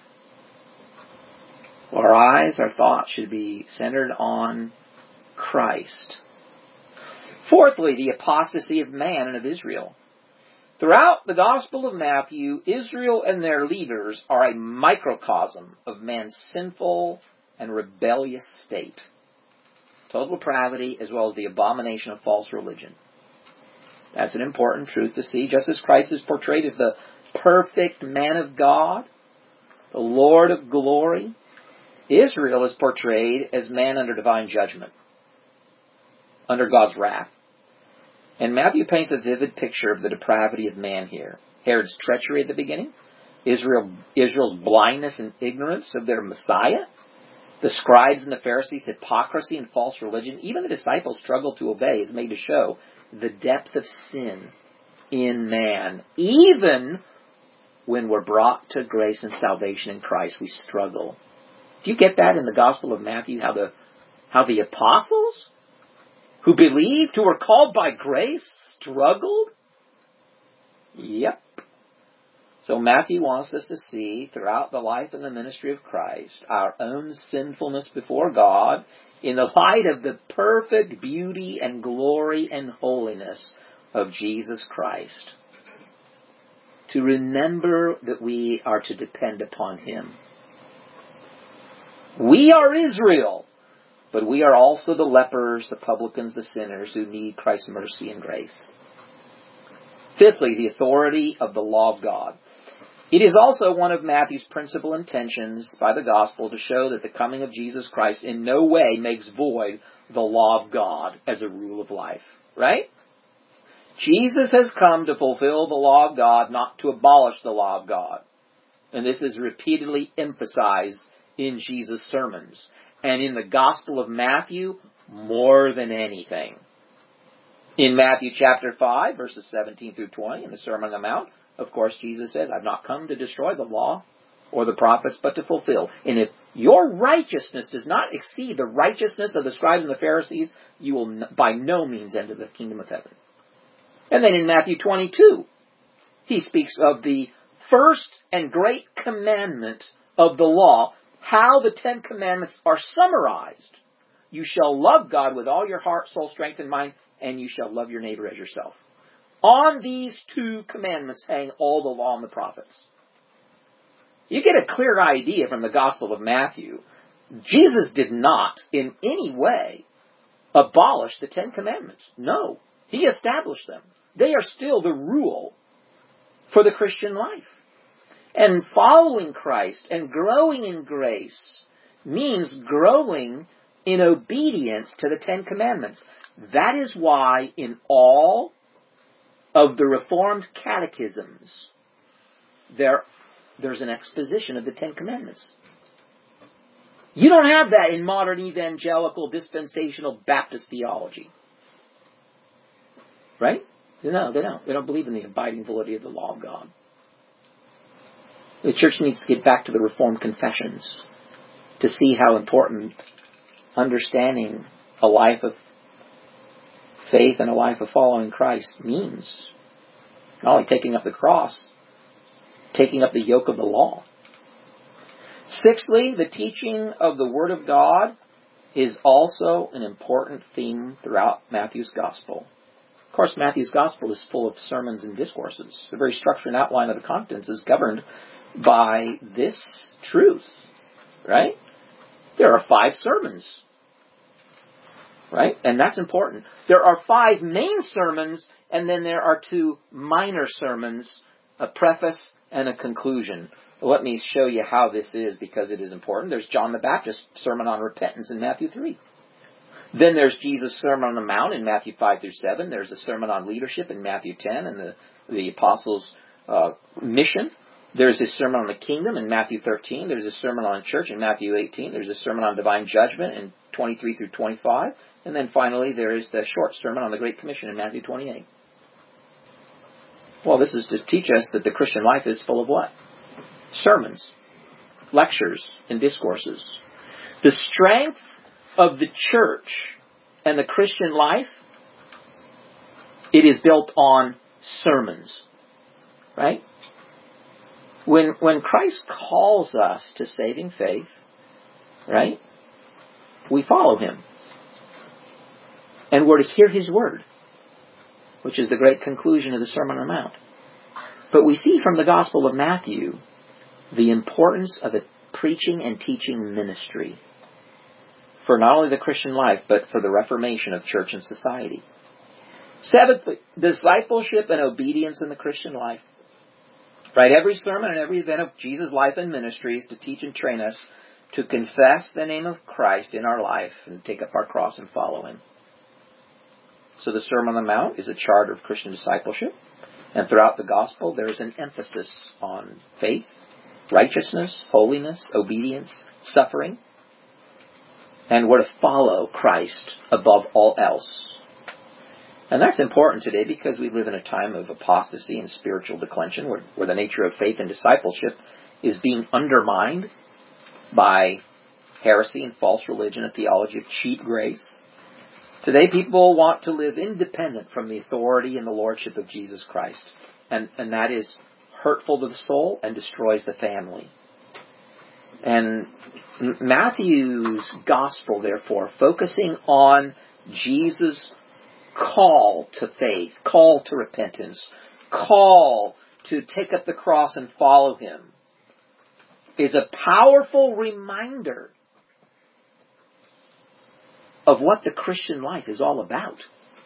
Our eyes, our thoughts should be centered on Christ. Fourthly, the apostasy of man and of Israel. Throughout the Gospel of Matthew, Israel and their leaders are a microcosm of man's sinful and rebellious state. Total depravity as well as the abomination of false religion. That's an important truth to see. Just as Christ is portrayed as the perfect man of God, the Lord of glory, Israel is portrayed as man under divine judgment, under God's wrath. And Matthew paints a vivid picture of the depravity of man here. Herod's treachery at the beginning, Israel's blindness and ignorance of their Messiah, the scribes and the Pharisees' hypocrisy and false religion, even the disciples' struggle to obey is made to show the depth of sin in man. Even when we're brought to grace and salvation in Christ, we struggle. Do you get that in the Gospel of Matthew, how the apostles who believed, who were called by grace, struggled? Yep. So Matthew wants us to see throughout the life and the ministry of Christ our own sinfulness before God in the light of the perfect beauty and glory and holiness of Jesus Christ. To remember that we are to depend upon Him. We are Israel, but we are also the lepers, the publicans, the sinners who need Christ's mercy and grace. Fifthly, the authority of the law of God. It is also one of Matthew's principal intentions by the gospel to show that the coming of Jesus Christ in no way makes void the law of God as a rule of life. Right? Jesus has come to fulfill the law of God, not to abolish the law of God. And this is repeatedly emphasized in Jesus' sermons. And in the Gospel of Matthew, more than anything. In Matthew chapter 5, verses 17 through 20, in the Sermon on the Mount, of course, Jesus says, I've not come to destroy the law or the prophets, but to fulfill. And if your righteousness does not exceed the righteousness of the scribes and the Pharisees, you will by no means enter the kingdom of heaven. And then in Matthew 22, he speaks of the first and great commandment of the law, how the 10 commandments are summarized. You shall love God with all your heart, soul, strength, and mind, and you shall love your neighbor as yourself. On these 2 commandments hang all the law and the prophets. You get a clear idea from the Gospel of Matthew. Jesus did not in any way abolish the 10 commandments. No, he established them. They are still the rule for the Christian life. And following Christ and growing in grace means growing in obedience to the 10 commandments. That is why in all of the Reformed catechisms, there's an exposition of the 10 commandments. You don't have that in modern evangelical dispensational Baptist theology. Right? No, they don't. They don't believe in the abiding validity of the law of God. The church needs to get back to the Reformed confessions to see how important understanding a life of faith and a life of following Christ means. Not only taking up the cross, taking up the yoke of the law. Sixthly, the teaching of the Word of God is also an important theme throughout Matthew's Gospel. Of course, Matthew's Gospel is full of sermons and discourses. The very structure and outline of the contents is governed by this truth, right? There are 5 sermons, right? And that's important. There are 5 main sermons, and then there are 2 minor sermons, a preface and a conclusion. Let me show you how this is, because it is important. There's John the Baptist's sermon on repentance in Matthew 3. Then there's Jesus' Sermon on the Mount in Matthew 5 through 7. There's a sermon on leadership in Matthew 10 and the apostles' mission. There's a sermon on the kingdom in Matthew 13. There's a sermon on church in Matthew 18. There's a sermon on divine judgment in 23 through 25. And then finally there is the short sermon on the Great Commission in Matthew 28. Well, this is to teach us that the Christian life is full of what? Sermons, lectures, and discourses. The strength of the church and the Christian life, it is built on sermons, right? When Christ calls us to saving faith, right, we follow him. And we're to hear his word, which is the great conclusion of the Sermon on the Mount. But we see from the Gospel of Matthew the importance of a preaching and teaching ministry for not only the Christian life, but for the reformation of church and society. Seventhly, discipleship and obedience in the Christian life. Right, every sermon and every event of Jesus' life and ministry is to teach and train us to confess the name of Christ in our life and take up our cross and follow him. So the Sermon on the Mount is a charter of Christian discipleship. And throughout the Gospel, there is an emphasis on faith, righteousness, holiness, obedience, suffering. And we're to follow Christ above all else. And that's important today because we live in a time of apostasy and spiritual declension where the nature of faith and discipleship is being undermined by heresy and false religion, a theology of cheap grace. Today people want to live independent from the authority and the lordship of Jesus Christ. And that is hurtful to the soul and destroys the family. And Matthew's Gospel, therefore, focusing on Jesus' call to faith, call to repentance, call to take up the cross and follow him, is a powerful reminder of what the Christian life is all about,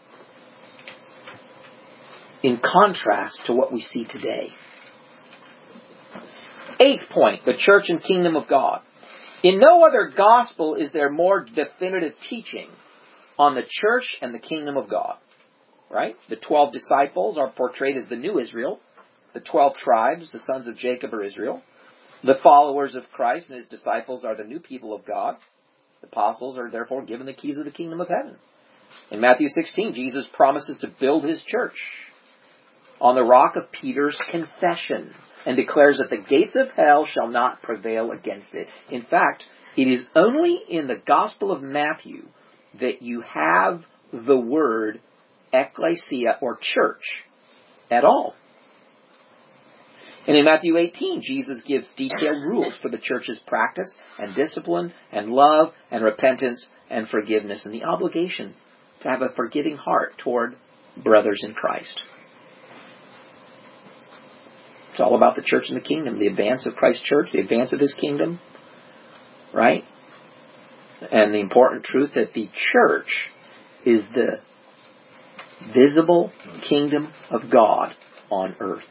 in contrast to what we see today. 8th point, the church and kingdom of God. In no other gospel is there more definitive teaching on the church and the kingdom of God. Right? The 12 disciples are portrayed as the new Israel. The 12 tribes, the sons of Jacob, are Israel. The followers of Christ and his disciples are the new people of God. The apostles are therefore given the keys of the kingdom of heaven. In Matthew 16, Jesus promises to build his church on the rock of Peter's confession and declares that the gates of hell shall not prevail against it. In fact, it is only in the Gospel of Matthew that you have the word ecclesia or church at all. And in Matthew 18, Jesus gives detailed rules for the church's practice and discipline and love and repentance and forgiveness and the obligation to have a forgiving heart toward brothers in Christ. It's all about the church and the kingdom, the advance of Christ's church, the advance of His kingdom, right? And the important truth that the church is the visible kingdom of God on earth.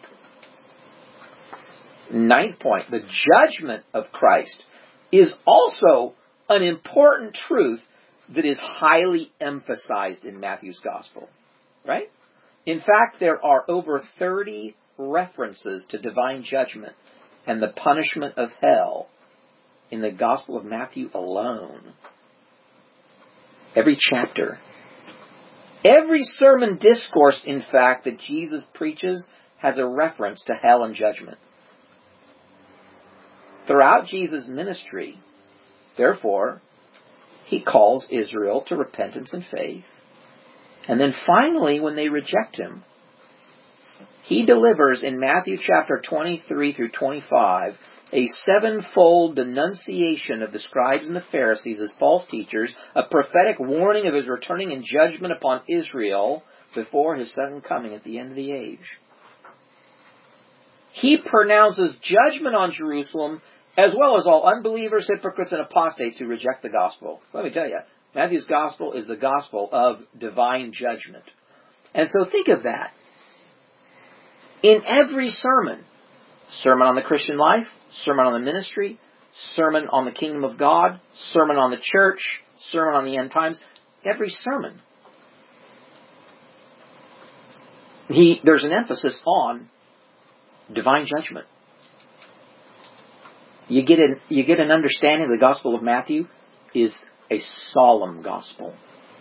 Ninth point, the judgment of Christ is also an important truth that is highly emphasized in Matthew's gospel, right? In fact, there are over 30 references to divine judgment and the punishment of hell in the Gospel of Matthew alone. Every chapter. Every sermon discourse, in fact, that Jesus preaches has a reference to hell and judgment. Throughout Jesus' ministry, therefore, He calls Israel to repentance and faith. And then finally, when they reject Him, He delivers in Matthew chapter 23 through 25 a sevenfold denunciation of the scribes and the Pharisees as false teachers, a prophetic warning of His returning in judgment upon Israel before His second coming at the end of the age. He pronounces judgment on Jerusalem as well as all unbelievers, hypocrites, and apostates who reject the gospel. Let me tell you, Matthew's gospel is the gospel of divine judgment. And so think of that. In every sermon on the Christian life, sermon on the ministry, sermon on the kingdom of God, sermon on the church, sermon on the end times, every sermon, there's an emphasis on divine judgment. You get an understanding the Gospel of Matthew is a solemn gospel.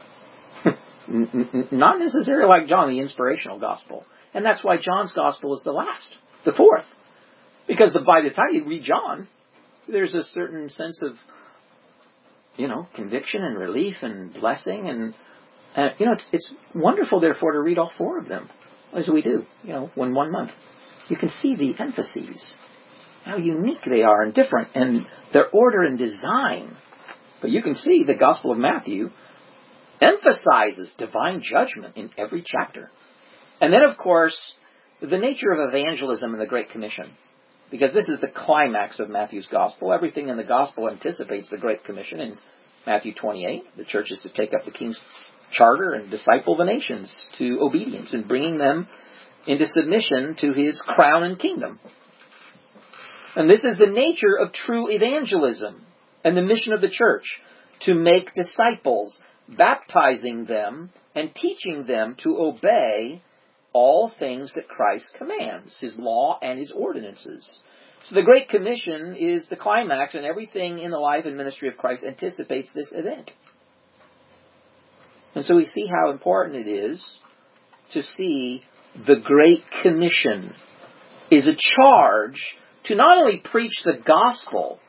Not necessarily like John, the inspirational gospel. And that's why John's gospel is the last, the fourth. Because by the time you read John, there's a certain sense of, conviction and relief and blessing. And it's wonderful, therefore, to read all four of them, as we do, in 1 month. You can see the emphases, how unique they are and different, and their order and design. But you can see the Gospel of Matthew emphasizes divine judgment in every chapter. And then, of course, the nature of evangelism and the Great Commission. Because this is the climax of Matthew's Gospel. Everything in the Gospel anticipates the Great Commission. In Matthew 28, the church is to take up the King's charter and disciple the nations to obedience and bringing them into submission to His crown and kingdom. And this is the nature of true evangelism and the mission of the church, to make disciples, baptizing them and teaching them to obey all things that Christ commands, His law and His ordinances. So the Great Commission is the climax, and everything in the life and ministry of Christ anticipates this event. And so we see how important it is to see the Great Commission is a charge to not only preach the gospel,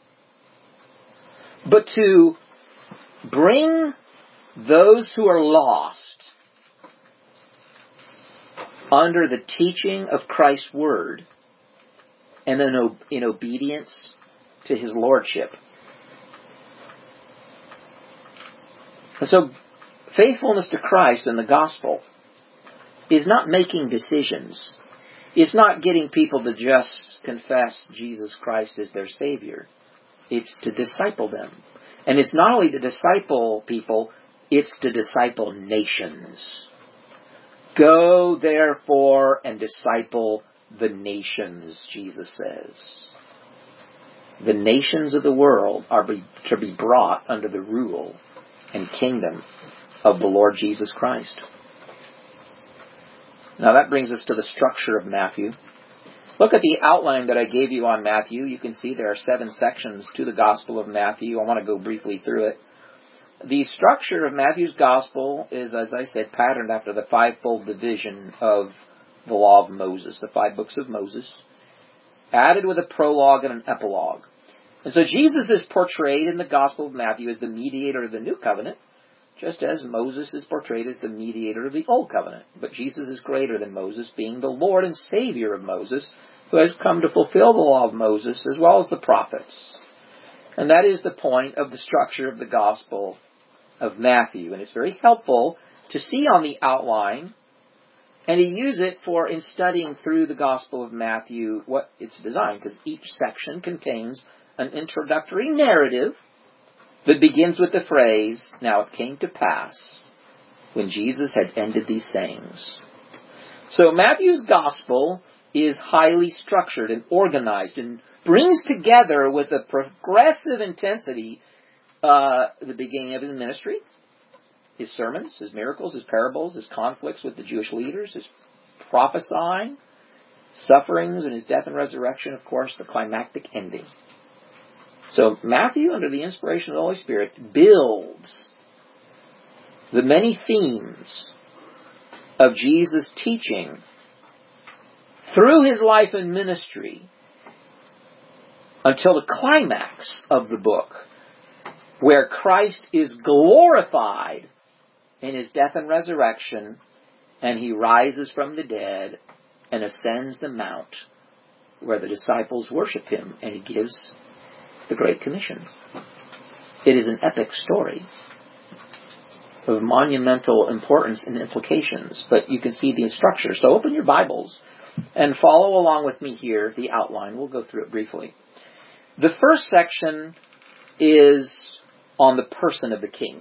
but to bring those who are lost under the teaching of Christ's word and then in obedience to His lordship. And so faithfulness to Christ and the gospel is not making decisions. It's not getting people to just confess Jesus Christ as their Savior. It's to disciple them. And it's not only to disciple people, it's to disciple nations. Go, therefore, and disciple the nations, Jesus says. The nations of the world are to be brought under the rule and kingdom of the Lord Jesus Christ. Now that brings us to the structure of Matthew. Look at the outline that I gave you on Matthew. You can see there are 7 sections to the Gospel of Matthew. I want to go briefly through it. The structure of Matthew's Gospel is, as I said, patterned after the 5-fold division of the Law of Moses, the 5 books of Moses, added with a prologue and an epilogue. And so Jesus is portrayed in the Gospel of Matthew as the mediator of the New Covenant, just as Moses is portrayed as the mediator of the Old Covenant. But Jesus is greater than Moses, being the Lord and Savior of Moses, who has come to fulfill the law of Moses as well as the prophets. And that is the point of the structure of the Gospel of Matthew. And it's very helpful to see on the outline And he used it in studying through the Gospel of Matthew what it's designed, because each section contains an introductory narrative that begins with the phrase, "Now it came to pass, when Jesus had ended these sayings." So Matthew's Gospel is highly structured and organized and brings together with a progressive intensity the beginning of his ministry, his sermons, his miracles, his parables, his conflicts with the Jewish leaders, his prophesying, sufferings, and his death and resurrection, of course, the climactic ending. So Matthew, under the inspiration of the Holy Spirit, builds the many themes of Jesus' teaching through his life and ministry until the climax of the book, where Christ is glorified in his death and resurrection, and he rises from the dead and ascends the mount where the disciples worship him, and he gives the Great Commission. It is an epic story of monumental importance and implications, but you can see the structure. So open your Bibles and follow along with me here, the outline. We'll go through it briefly. The first section is on the person of the King.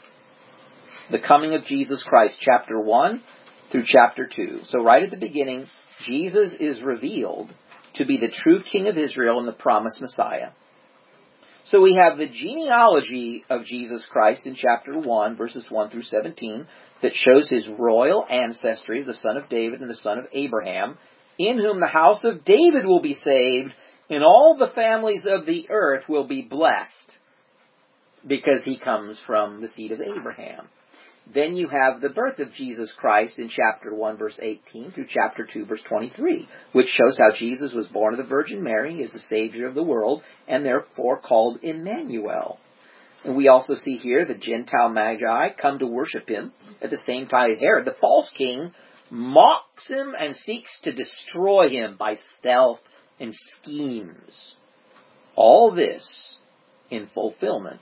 The coming of Jesus Christ, chapter 1 through chapter 2. So right at the beginning, Jesus is revealed to be the true King of Israel and the promised Messiah. So we have the genealogy of Jesus Christ in chapter 1, verses 1 through 17, that shows his royal ancestry, the son of David and the son of Abraham, in whom the house of David will be saved, and all the families of the earth will be blessed, because he comes from the seed of Abraham. Then you have the birth of Jesus Christ in chapter 1, verse 18 through chapter 2, verse 23, which shows how Jesus was born of the Virgin Mary, is the Savior of the world, and therefore called Emmanuel. And we also see here the Gentile Magi come to worship him. At the same time, Herod, the false king, mocks him and seeks to destroy him by stealth and schemes. All this in fulfillment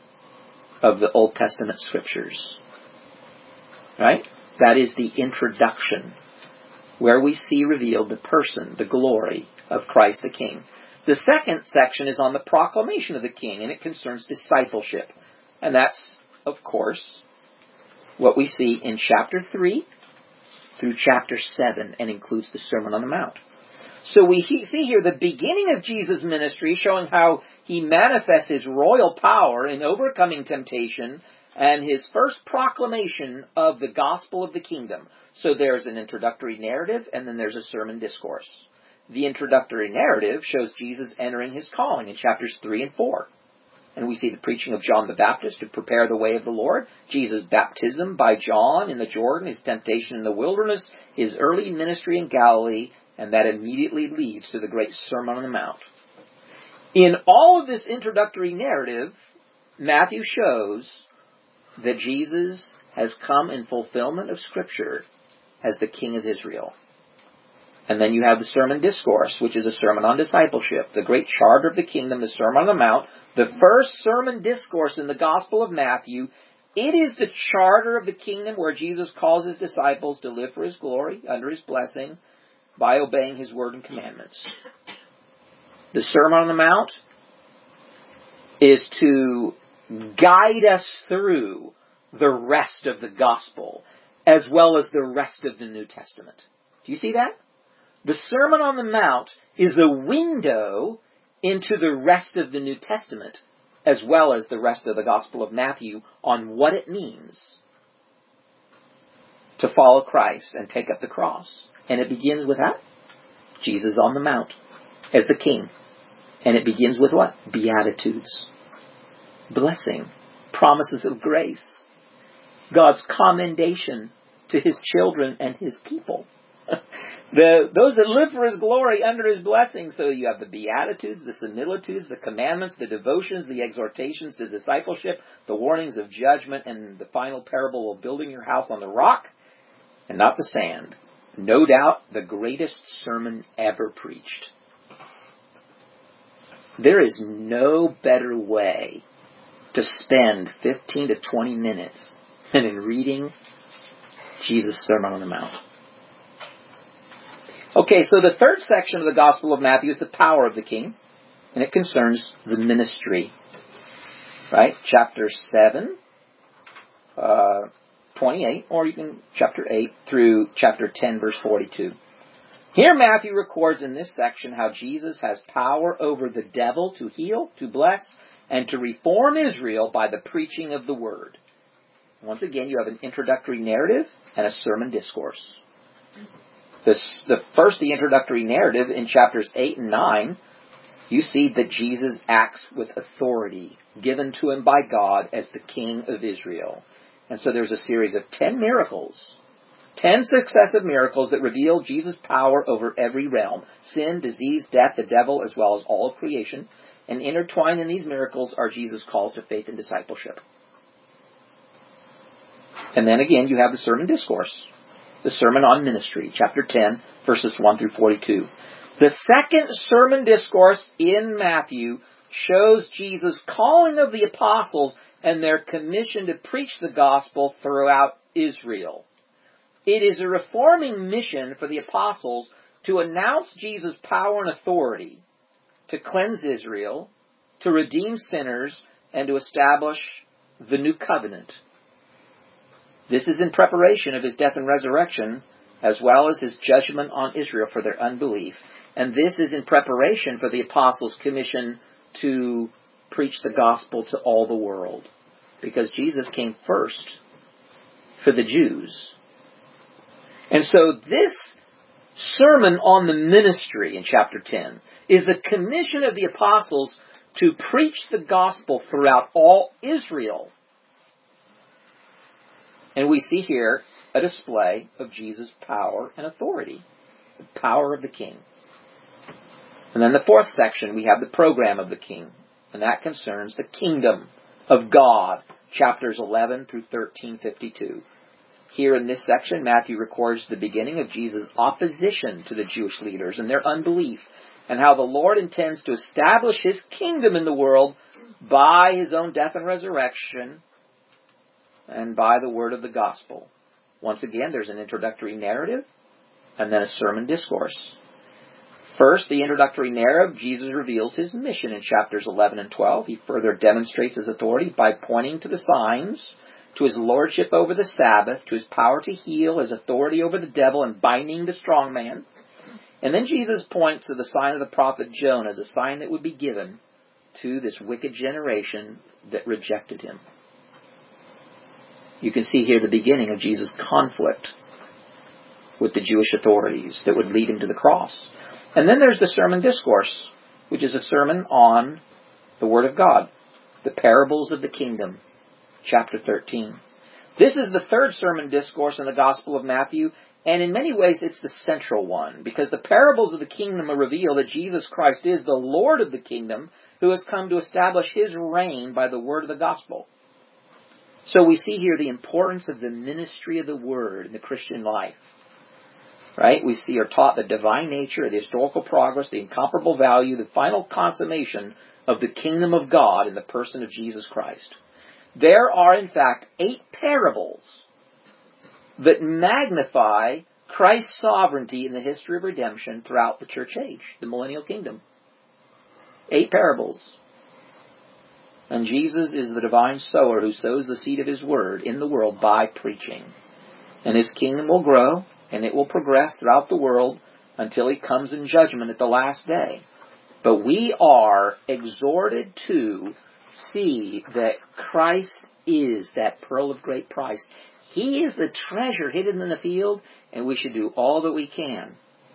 of the Old Testament scriptures. Right? That is the introduction, where we see revealed the person, the glory of Christ the King. The second section is on the proclamation of the King, and it concerns discipleship. And that's, of course, what we see in chapter 3 through chapter 7, and includes the Sermon on the Mount. So we see here the beginning of Jesus' ministry, showing how he manifests his royal power in overcoming temptation, and his first proclamation of the gospel of the kingdom. So there's an introductory narrative, and then there's a sermon discourse. The introductory narrative shows Jesus entering his calling in chapters 3 and 4. And we see the preaching of John the Baptist to prepare the way of the Lord, Jesus' baptism by John in the Jordan, his temptation in the wilderness, his early ministry in Galilee, and that immediately leads to the great Sermon on the Mount. In all of this introductory narrative, Matthew shows that Jesus has come in fulfillment of Scripture as the King of Israel. And then you have the sermon discourse, which is a sermon on discipleship, the great charter of the kingdom, the Sermon on the Mount, the first sermon discourse in the Gospel of Matthew. It is the charter of the kingdom where Jesus calls his disciples to live for his glory, under his blessing, by obeying his word and commandments. The Sermon on the Mount is to guide us through the rest of the gospel, as well as the rest of the New Testament. Do you see that? The Sermon on the Mount is a window into the rest of the New Testament, as well as the rest of the Gospel of Matthew, on what it means to follow Christ and take up the cross. And it begins with that? Jesus on the Mount as the King. And it begins with what? Beatitudes. Blessing, promises of grace, God's commendation to his children and his people. Those that live for his glory under his blessing. So you have the Beatitudes, the similitudes, the commandments, the devotions, the exhortations to discipleship, the warnings of judgment, and the final parable of building your house on the rock and not the sand. No doubt the greatest sermon ever preached. There is no better way to spend 15 to 20 minutes than in reading Jesus' Sermon on the Mount. Okay, so the third section of the Gospel of Matthew is the power of the King, and it concerns the ministry. Right? Chapter 7, 28, or you can chapter 8 through chapter 10, verse 42. Here Matthew records in this section how Jesus has power over the devil to heal, to bless, and to reform Israel by the preaching of the word. Once again, you have an introductory narrative and a sermon discourse. The introductory narrative in chapters 8 and 9, you see that Jesus acts with authority given to him by God as the King of Israel. And so there's a series of 10 miracles, 10 successive miracles that reveal Jesus' power over every realm: sin, disease, death, the devil, as well as all of creation. And intertwined in these miracles are Jesus' calls to faith and discipleship. And then again, you have the sermon discourse, the Sermon on Ministry, chapter 10, verses 1 through 42. The second sermon discourse in Matthew shows Jesus' calling of the apostles and their commission to preach the gospel throughout Israel. It is a reforming mission for the apostles to announce Jesus' power and authority, to cleanse Israel, to redeem sinners, and to establish the new covenant. This is in preparation of his death and resurrection, as well as his judgment on Israel for their unbelief. And this is in preparation for the apostles' commission to preach the gospel to all the world. Because Jesus came first for the Jews. And so this sermon on the ministry in chapter 10 is the commission of the apostles to preach the gospel throughout all Israel. And we see here a display of Jesus' power and authority, the power of the King. And then the fourth section, we have the program of the King, and that concerns the kingdom of God, chapters 11 through 13:52. Here in this section, Matthew records the beginning of Jesus' opposition to the Jewish leaders and their unbelief, and how the Lord intends to establish his kingdom in the world by his own death and resurrection, and by the word of the gospel. Once again, there's an introductory narrative, and then a sermon discourse. First, the introductory narrative, Jesus reveals his mission in chapters 11 and 12. He further demonstrates his authority by pointing to the signs, to his lordship over the Sabbath, to his power to heal, his authority over the devil, and binding the strong man. And then Jesus points to the sign of the prophet Jonah as a sign that would be given to this wicked generation that rejected him. You can see here the beginning of Jesus' conflict with the Jewish authorities that would lead him to the cross. And then there's the sermon discourse, which is a sermon on the Word of God, the parables of the kingdom, chapter 13. This is the third sermon discourse in the Gospel of Matthew, and in many ways it's the central one, because the parables of the kingdom reveal that Jesus Christ is the Lord of the kingdom, who has come to establish his reign by the word of the gospel. So we see here the importance of the ministry of the word in the Christian life. Right? We are taught the divine nature, the historical progress, the incomparable value, the final consummation of the kingdom of God in the person of Jesus Christ. There are, in fact, 8 parables that magnify Christ's sovereignty in the history of redemption throughout the church age, the millennial kingdom. 8 parables. And Jesus is the divine sower who sows the seed of his word in the world by preaching. And his kingdom will grow, and it will progress throughout the world until he comes in judgment at the last day. But we are exhorted to see that Christ is that pearl of great price. He is the treasure hidden in the field, and we should do all that we can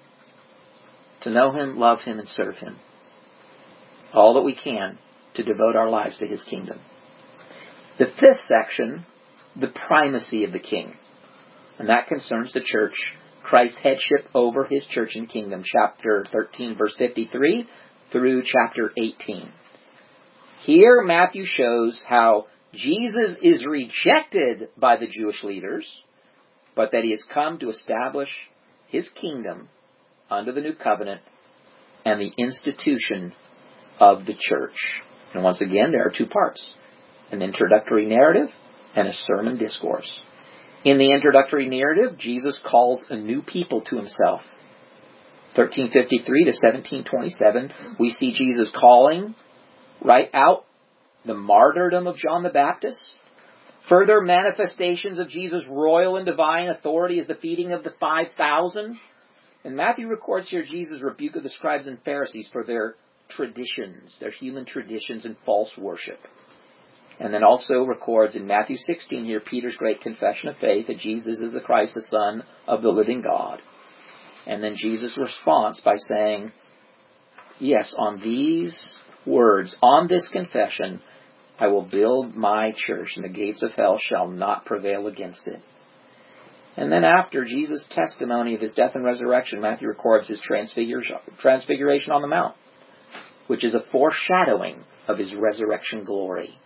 to know him, love him, and serve him. All that we can to devote our lives to his kingdom. The fifth section, the primacy of the king. And that concerns the church, Christ's headship over his church and kingdom, chapter 13, verse 53 through chapter 18. Here Matthew shows how Jesus is rejected by the Jewish leaders, but that he has come to establish his kingdom under the new covenant and the institution of the church. And once again, there are 2 parts, an introductory narrative and a sermon discourse. In the introductory narrative, Jesus calls a new people to himself. 1353 to 1727, we see Jesus calling right out the martyrdom of John the Baptist. Further manifestations of Jesus' royal and divine authority is the feeding of the 5,000. And Matthew records here Jesus' rebuke of the scribes and Pharisees for their traditions, their human traditions and false worship. And then also records in Matthew 16 here Peter's great confession of faith that Jesus is the Christ, the Son of the living God. And then Jesus' response by saying, yes, on these words, on this confession, I will build my church, and the gates of hell shall not prevail against it. And then after Jesus' testimony of his death and resurrection, Matthew records his transfiguration on the Mount, which is a foreshadowing of his resurrection glory.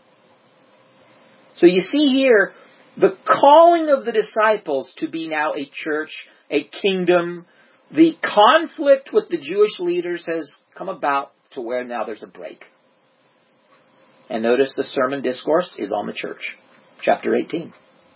So you see here the calling of the disciples to be now a church, a kingdom. The conflict with the Jewish leaders has come about to where now there's a break. And notice the sermon discourse is on the church. Chapter 18.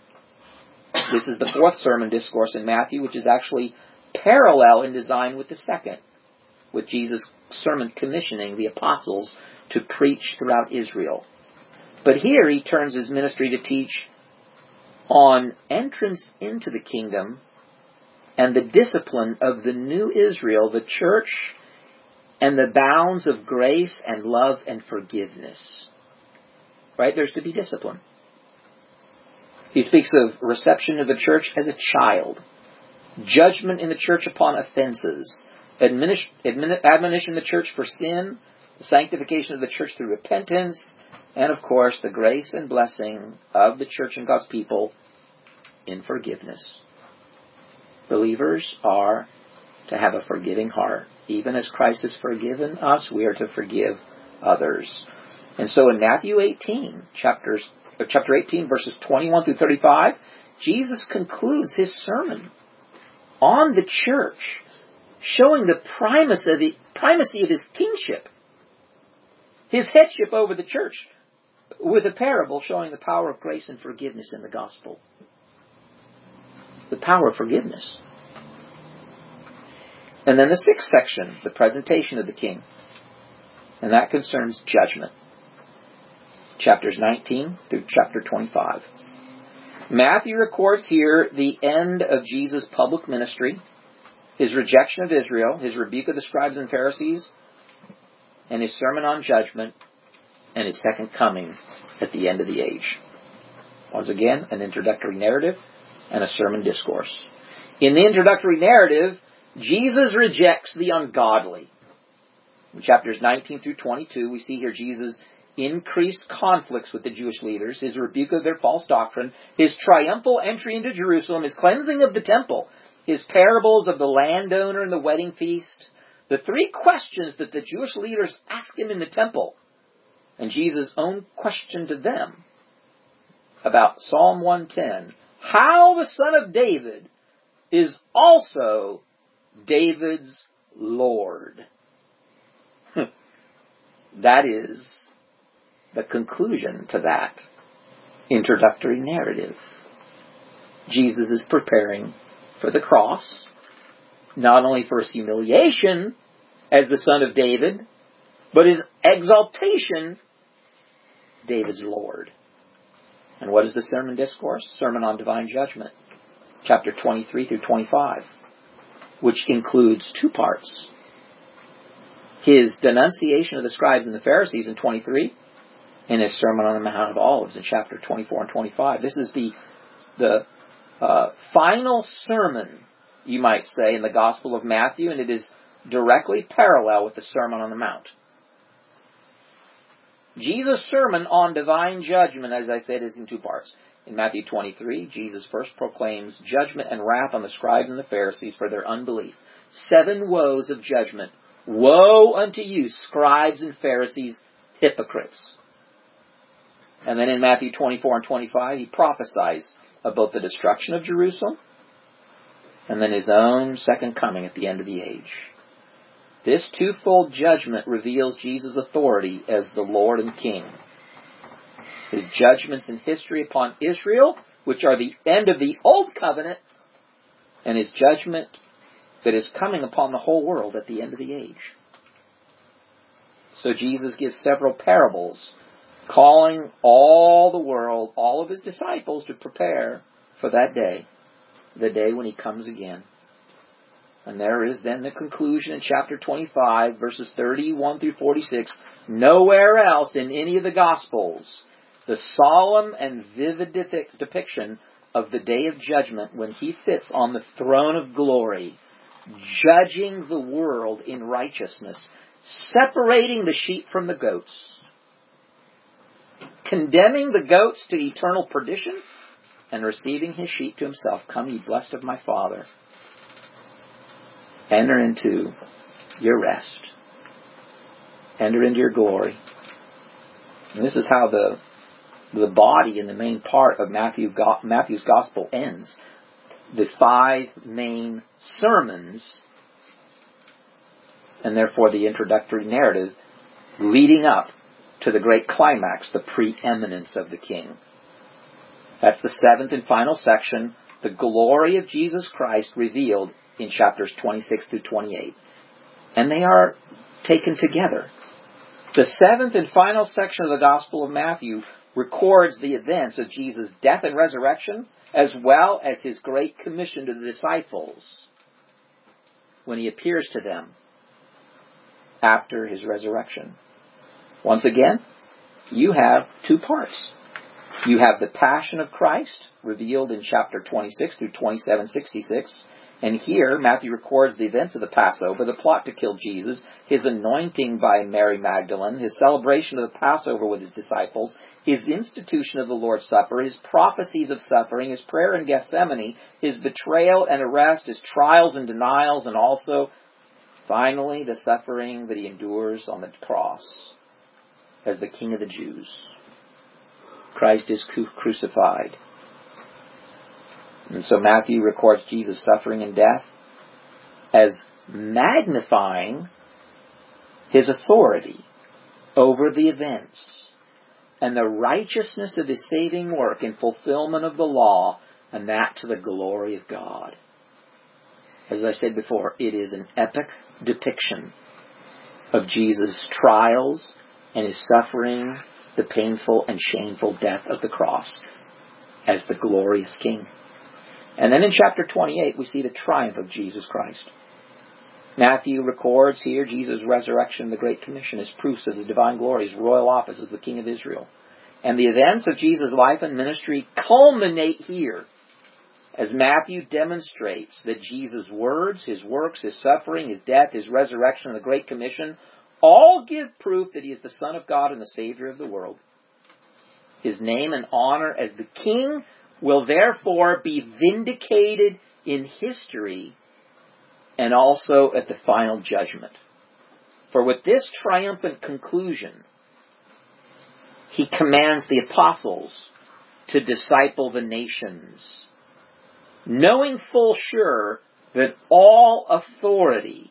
This is the fourth sermon discourse in Matthew, which is actually parallel in design with the second, with Jesus' sermon commissioning the apostles to preach throughout Israel. But here he turns his ministry to teach on entrance into the kingdom and the discipline of the new Israel, the church, and the bounds of grace and love and forgiveness. Right? There's to be discipline. He speaks of reception of the church as a child, judgment in the church upon offenses, admonition of the church for sin, the sanctification of the church through repentance, and of course the grace and blessing of the church and God's people in forgiveness. Believers are to have a forgiving heart. Even as Christ has forgiven us, we are to forgive others. And so in Matthew 18, chapter 18, verses 21 through 35, Jesus concludes his sermon on the church, showing the primacy of his kingship, his headship over the church, with a parable showing the power of grace and forgiveness in the gospel. The power of forgiveness. And then the sixth section, the presentation of the king. And that concerns judgment. Chapters 19 through chapter 25. Matthew records here the end of Jesus' public ministry, his rejection of Israel, his rebuke of the scribes and Pharisees, and his sermon on judgment, and his second coming at the end of the age. Once again, an introductory narrative and a sermon discourse. In the introductory narrative, Jesus rejects the ungodly. In chapters 19 through 22, we see here Jesus' increased conflicts with the Jewish leaders, his rebuke of their false doctrine, his triumphal entry into Jerusalem, his cleansing of the temple, his parables of the landowner and the wedding feast, the three questions that the Jewish leaders asked him in the temple, and Jesus' own question to them about Psalm 110, how the Son of David is also David's Lord. That is the conclusion to that introductory narrative. Jesus is preparing for the cross, not only for his humiliation as the Son of David, but his exaltation, David's Lord. And what is the sermon discourse? Sermon on Divine Judgment, chapter 23 through 25, which includes two parts. His denunciation of the scribes and the Pharisees in 23, and his Sermon on the Mount of Olives in chapter 24 and 25. This is the final sermon, you might say, in the Gospel of Matthew, and it is directly parallel with the Sermon on the Mount. Jesus' sermon on divine judgment, as I said, is in two parts. In Matthew 23, Jesus first proclaims judgment and wrath on the scribes and the Pharisees for their unbelief. 7 woes of judgment. Woe unto you, scribes and Pharisees, hypocrites. And then in Matthew 24 and 25, he prophesies of both the destruction of Jerusalem and then his own second coming at the end of the age. This twofold judgment reveals Jesus' authority as the Lord and King. His judgments in history upon Israel, which are the end of the Old Covenant, and his judgment that is coming upon the whole world at the end of the age. So Jesus gives several parables, calling all the world, all of his disciples, to prepare for that day, the day when he comes again. And there is then the conclusion in chapter 25, verses 31 through 46. Nowhere else in any of the Gospels, the solemn and vivid depiction of the day of judgment when he sits on the throne of glory, judging the world in righteousness, separating the sheep from the goats, condemning the goats to eternal perdition, and receiving his sheep to himself. Come, ye blessed of my Father. Enter into your rest. Enter into your glory. And this is how the body and the main part of Matthew's Gospel ends. The 5 main sermons, and therefore the introductory narrative, leading up to the great climax, the preeminence of the King. That's the 7th and final section, the glory of Jesus Christ revealed in chapters 26 through 28. And they are taken together. The 7th and final section of the Gospel of Matthew records the events of Jesus' death and resurrection, as well as his great commission to the disciples when he appears to them after his resurrection. Once again, you have 2 parts. You have the passion of Christ, revealed in chapter 26 through 27:66. And here, Matthew records the events of the Passover, the plot to kill Jesus, his anointing by Mary Magdalene, his celebration of the Passover with his disciples, his institution of the Lord's Supper, his prophecies of suffering, his prayer in Gethsemane, his betrayal and arrest, his trials and denials, and also, finally, the suffering that he endures on the cross as the King of the Jews. Christ is crucified. And so Matthew records Jesus' suffering and death as magnifying his authority over the events and the righteousness of his saving work in fulfillment of the law, and that to the glory of God. As I said before, it is an epic depiction of Jesus' trials and his suffering, the painful and shameful death of the cross as the glorious King. And then in chapter 28, we see the triumph of Jesus Christ. Matthew records here Jesus' resurrection and the Great Commission as proofs of his divine glory, his royal office as the King of Israel. And the events of Jesus' life and ministry culminate here as Matthew demonstrates that Jesus' words, his works, his suffering, his death, his resurrection, and the Great Commission all give proof that he is the Son of God and the Savior of the world. His name and honor as the King will therefore be vindicated in history and also at the final judgment. For with this triumphant conclusion, he commands the apostles to disciple the nations, knowing full sure that all authority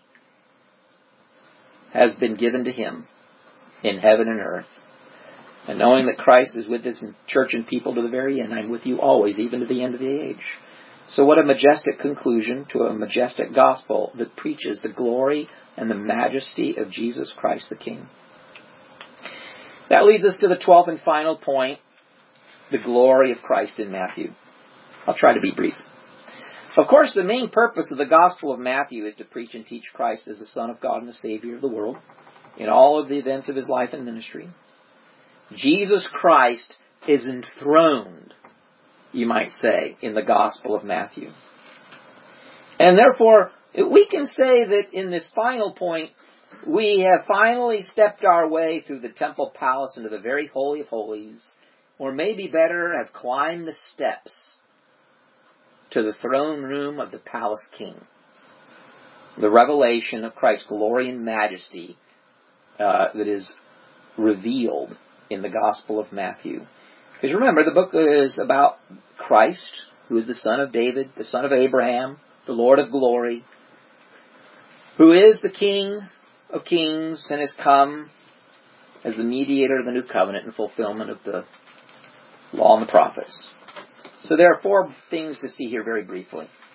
has been given to him in heaven and earth. And knowing that Christ is with his church and people to the very end, I'm with you always, even to the end of the age. So what a majestic conclusion to a majestic gospel that preaches the glory and the majesty of Jesus Christ the King. That leads us to the 12th and final point, the glory of Christ in Matthew. I'll try to be brief. Of course, the main purpose of the Gospel of Matthew is to preach and teach Christ as the Son of God and the Savior of the world in all of the events of his life and ministry. Jesus Christ is enthroned, you might say, in the Gospel of Matthew. And therefore, we can say that in this final point, we have finally stepped our way through the temple palace into the very Holy of Holies, or maybe better, have climbed the steps to the throne room of the palace king. The revelation of Christ's glory and majesty that is revealed in the Gospel of Matthew. Because remember, the book is about Christ, who is the son of David, the son of Abraham, the Lord of glory, who is the King of kings and has come as the mediator of the new covenant in fulfillment of the law and the prophets. So there are 4 things to see here very briefly.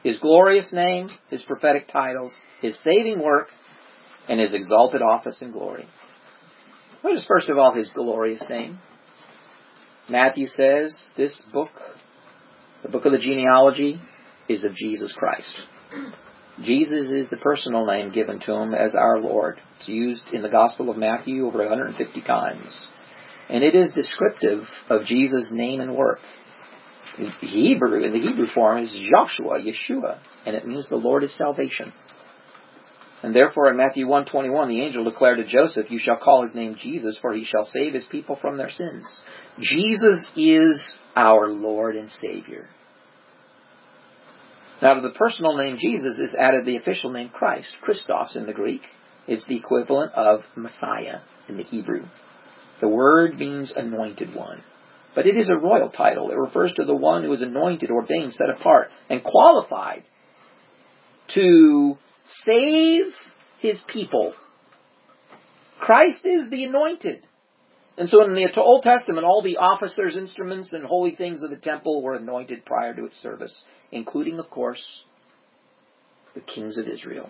His glorious name, His prophetic titles, His saving work, and His exalted office and glory. Notice first of all His glorious name. Matthew says this book, the book of the genealogy, is of Jesus Christ. Jesus is the personal name given to Him as our Lord. It's used in the Gospel of Matthew over 150 times. And it is descriptive of Jesus' name and work. In the Hebrew form is Joshua, Yeshua, and it means the Lord is salvation. And therefore in Matthew 1:21, the angel declared to Joseph, "You shall call His name Jesus, for He shall save His people from their sins." Jesus is our Lord and Savior. Now to the personal name Jesus is added the official name Christ, Christos in the Greek. It's the equivalent of Messiah in the Hebrew. The word means anointed one. But it is a royal title. It refers to the one who is anointed, ordained, set apart, and qualified to save His people. Christ is the anointed. And so in the Old Testament, all the officers, instruments, and holy things of the temple were anointed prior to its service, including, of course, the kings of Israel.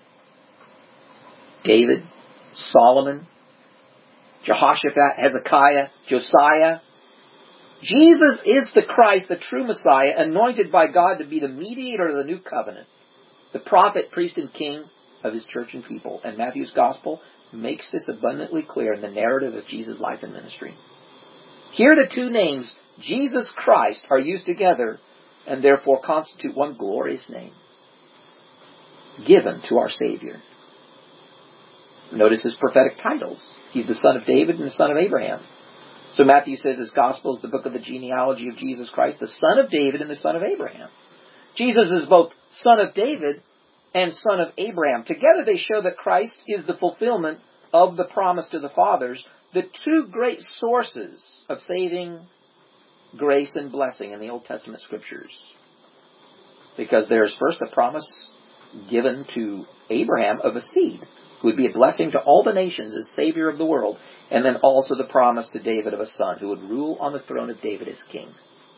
David, Solomon, Jehoshaphat, Hezekiah, Josiah. Jesus is the Christ, the true Messiah, anointed by God to be the mediator of the new covenant, the prophet, priest, and king of His church and people. And Matthew's Gospel makes this abundantly clear in the narrative of Jesus' life and ministry. Here the two names, Jesus Christ, are used together and therefore constitute one glorious name given to our Savior. Notice His prophetic titles. He's the son of David and the son of Abraham. So Matthew says His Gospel is the book of the genealogy of Jesus Christ, the son of David and the son of Abraham. Jesus is both son of David and son of Abraham. Together they show that Christ is the fulfillment of the promise to the fathers, the two great sources of saving grace and blessing in the Old Testament Scriptures. Because there is first a promise given to Abraham of a seed who would be a blessing to all the nations as Savior of the world, and then also the promise to David of a son who would rule on the throne of David as king.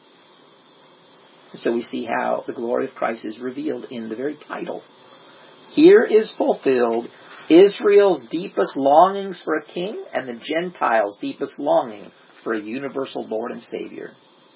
So we see how the glory of Christ is revealed in the very title. Here is fulfilled Israel's deepest longings for a king and the Gentiles' deepest longing for a universal Lord and Savior.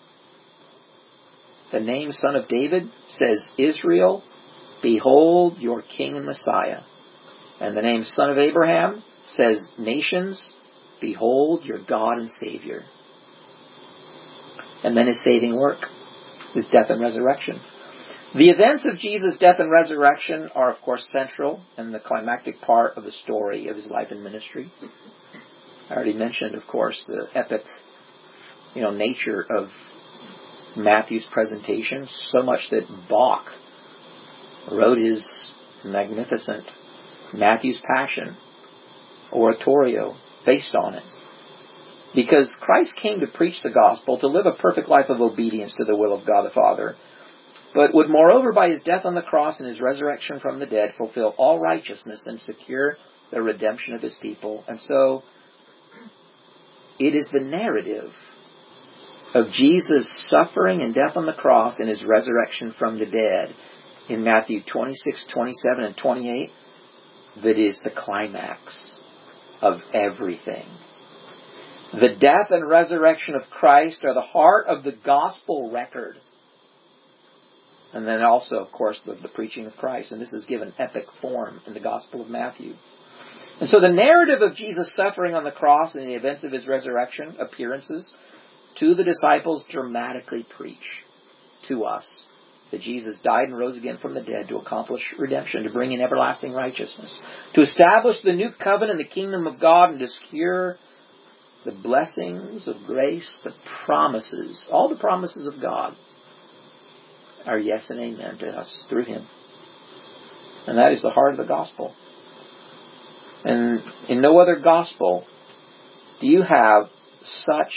The name Son of David says, Israel, behold your King and Messiah. And the name Son of Abraham says, nations, behold your God and Savior. And then His saving work, His death and resurrection. The events of Jesus' death and resurrection are, of course, central and the climactic part of the story of His life and ministry. I already mentioned, of course, the epic, nature of Matthew's presentation, so much that Bach wrote his magnificent Matthew's Passion oratorio based on it. Because Christ came to preach the gospel, to live a perfect life of obedience to the will of God the Father, but would moreover by His death on the cross and His resurrection from the dead fulfill all righteousness and secure the redemption of His people. And so it is the narrative of Jesus' suffering and death on the cross and His resurrection from the dead in Matthew 26, 27, and 28 that is the climax of everything. The death and resurrection of Christ are the heart of the gospel record. And then also, of course, the preaching of Christ. And this is given epic form in the Gospel of Matthew. And so the narrative of Jesus' suffering on the cross and the events of His resurrection appearances to the disciples dramatically preach to us that Jesus died and rose again from the dead to accomplish redemption, to bring in everlasting righteousness, to establish the new covenant, the kingdom of God, and to secure the blessings of grace, the promises, all the promises of God are yes and amen to us through Him. And that is the heart of the gospel. And in no other gospel do you have such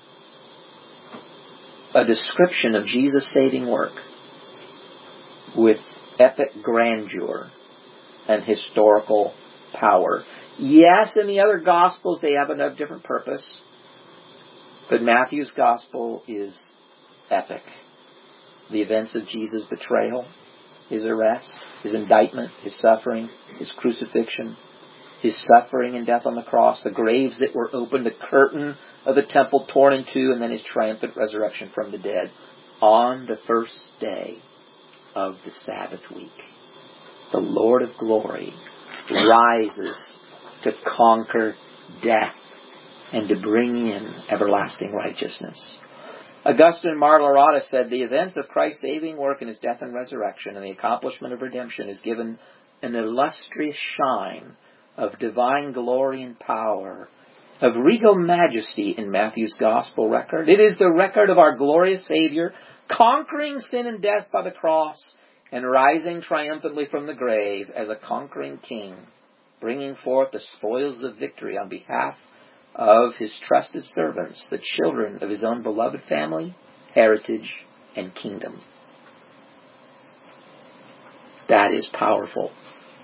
a description of Jesus' saving work with epic grandeur and historical power. Yes, in the other Gospels they have a different purpose, but Matthew's Gospel is epic. The events of Jesus' betrayal, his arrest, his indictment, his suffering, his crucifixion, his suffering and death on the cross, the graves that were opened, the curtain of the temple torn in two, and then his triumphant resurrection from the dead on the first day of the Sabbath week. The Lord of glory rises to conquer death and to bring in everlasting righteousness. Augustine Martirata said, the events of Christ's saving work in his death and resurrection and the accomplishment of redemption is given an illustrious shine of divine glory and power, of regal majesty in Matthew's Gospel record. It is the record of our glorious Savior conquering sin and death by the cross and rising triumphantly from the grave as a conquering king, bringing forth the spoils of victory on behalf of his trusted servants, the children of his own beloved family, heritage, and kingdom. That is powerful.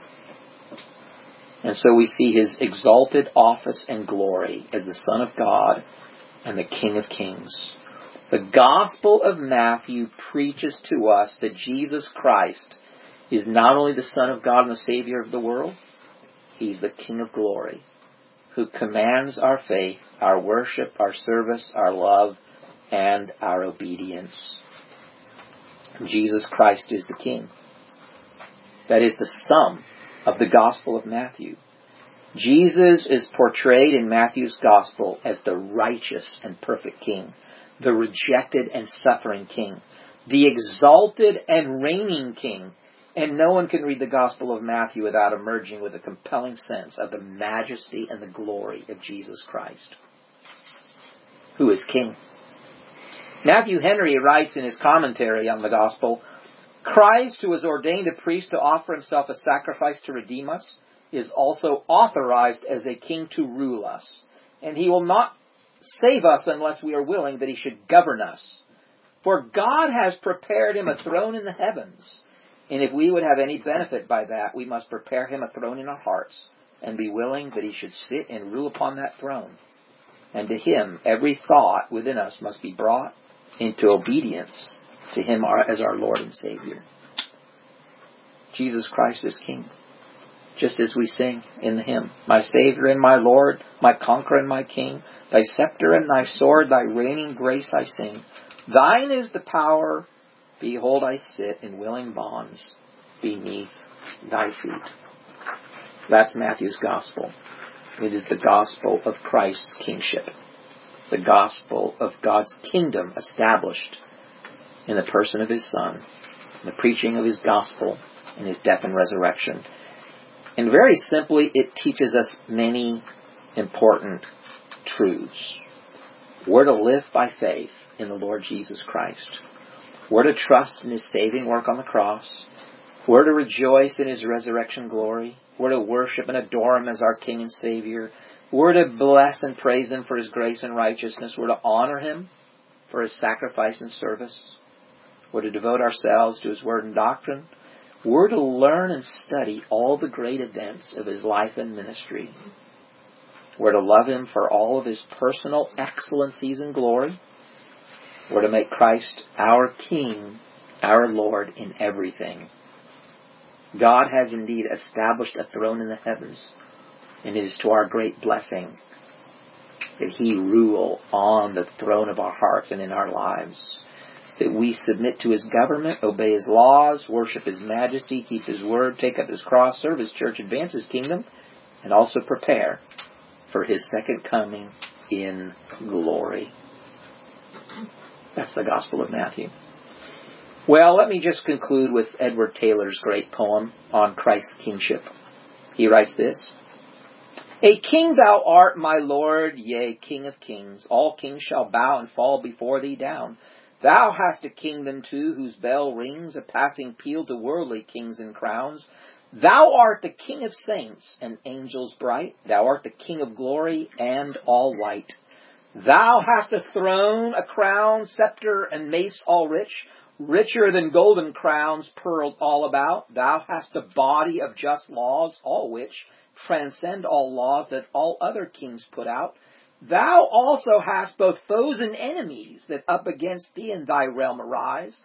And so we see his exalted office and glory as the Son of God and the King of Kings. The Gospel of Matthew preaches to us that Jesus Christ is not only the Son of God and the Savior of the world, he's the King of glory, who commands our faith, our worship, our service, our love, and our obedience. Jesus Christ is the King. That is the sum of the Gospel of Matthew. Jesus is portrayed in Matthew's Gospel as the righteous and perfect King, the rejected and suffering King, the exalted and reigning King. And no one can read the Gospel of Matthew without emerging with a compelling sense of the majesty and the glory of Jesus Christ, who is King. Matthew Henry writes in his commentary on the Gospel, Christ, who was ordained a priest to offer himself a sacrifice to redeem us, is also authorized as a king to rule us. And he will not save us unless we are willing that he should govern us. For God has prepared him a throne in the heavens. And if we would have any benefit by that, we must prepare him a throne in our hearts and be willing that he should sit and rule upon that throne. And to him, every thought within us must be brought into obedience to him as our Lord and Savior. Jesus Christ is King. Just as we sing in the hymn, my Savior and my Lord, my Conqueror and my King, thy scepter and thy sword, thy reigning grace I sing. Thine is the power, behold I sit in willing bonds beneath thy feet. That's Matthew's Gospel. It is the gospel of Christ's kingship. The gospel of God's kingdom established in the person of his Son, the preaching of his gospel, and his death and resurrection. And very simply, it teaches us many important truths. We're to live by faith in the Lord Jesus Christ. We're to trust in his saving work on the cross. We're to rejoice in his resurrection glory. We're to worship and adore him as our King and Savior. We're to bless and praise him for his grace and righteousness. We're to honor him for his sacrifice and service. We're to devote ourselves to his word and doctrine. We're to learn and study all the great events of his life and ministry. We're to love him for all of his personal excellencies and glory. We're to make Christ our King, our Lord in everything. God has indeed established a throne in the heavens, and it is to our great blessing that he rule on the throne of our hearts and in our lives. That we submit to his government, obey his laws, worship his majesty, keep his word, take up his cross, serve his church, advance his kingdom, and also prepare for his second coming in glory. That's the Gospel of Matthew. Well, let me just conclude with Edward Taylor's great poem on Christ's kingship. He writes this: A king thou art, my Lord, yea, King of kings. All kings shall bow and fall before thee down. Thou hast a kingdom too, whose bell rings, a passing peal to worldly kings and crowns. Thou art the King of saints and angels bright. Thou art the King of glory and all light. Thou hast a throne, a crown, scepter, and mace all rich, richer than golden crowns pearled all about. Thou hast a body of just laws, all which transcend all laws that all other kings put out. Thou also hast both foes and enemies that up against thee in thy realm arise.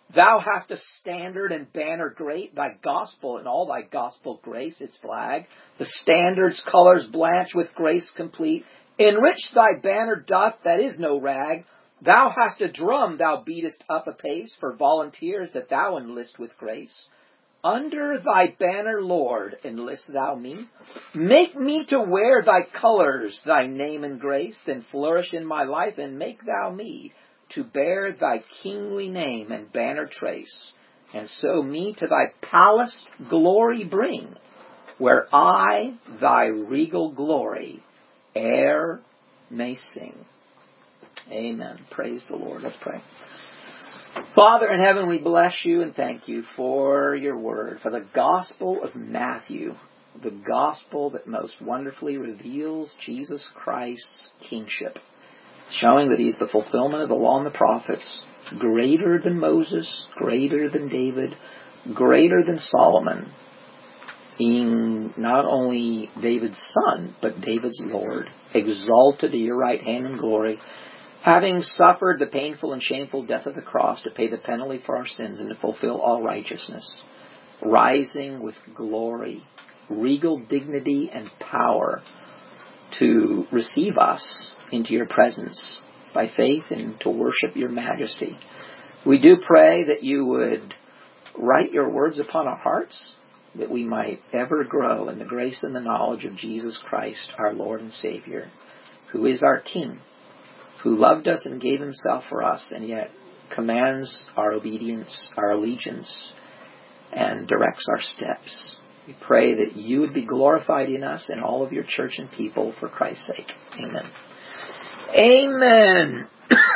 Thou hast a standard and banner great, thy gospel and all thy gospel grace, its flag. The standard's colors blanch with grace complete. Enrich thy banner doth, that is no rag. Thou hast a drum thou beatest up apace, for volunteers that thou enlist with grace. Under thy banner, Lord, enlist thou me. Make me to wear thy colors, thy name and grace, then flourish in my life, and make thou me to bear thy kingly name and banner trace, and so me to thy palace glory bring, where I thy regal glory e'er may sing. Amen. Praise the Lord. Let's pray. Father in heaven, we bless you and thank you for your word, for the gospel of Matthew, the gospel that most wonderfully reveals Jesus Christ's kingship, showing that he's the fulfillment of the law and the prophets, greater than Moses, greater than David, greater than Solomon, being not only David's son, but David's Lord, exalted to your right hand in glory, having suffered the painful and shameful death of the cross to pay the penalty for our sins and to fulfill all righteousness, rising with glory, regal dignity and power to receive us into your presence by faith and to worship your majesty. We do pray that you would write your words upon our hearts, that we might ever grow in the grace and the knowledge of Jesus Christ, our Lord and Savior, who is our King, who loved us and gave himself for us, and yet commands our obedience, our allegiance, and directs our steps. We pray that you would be glorified in us and all of your church and people for Christ's sake. Amen. Amen.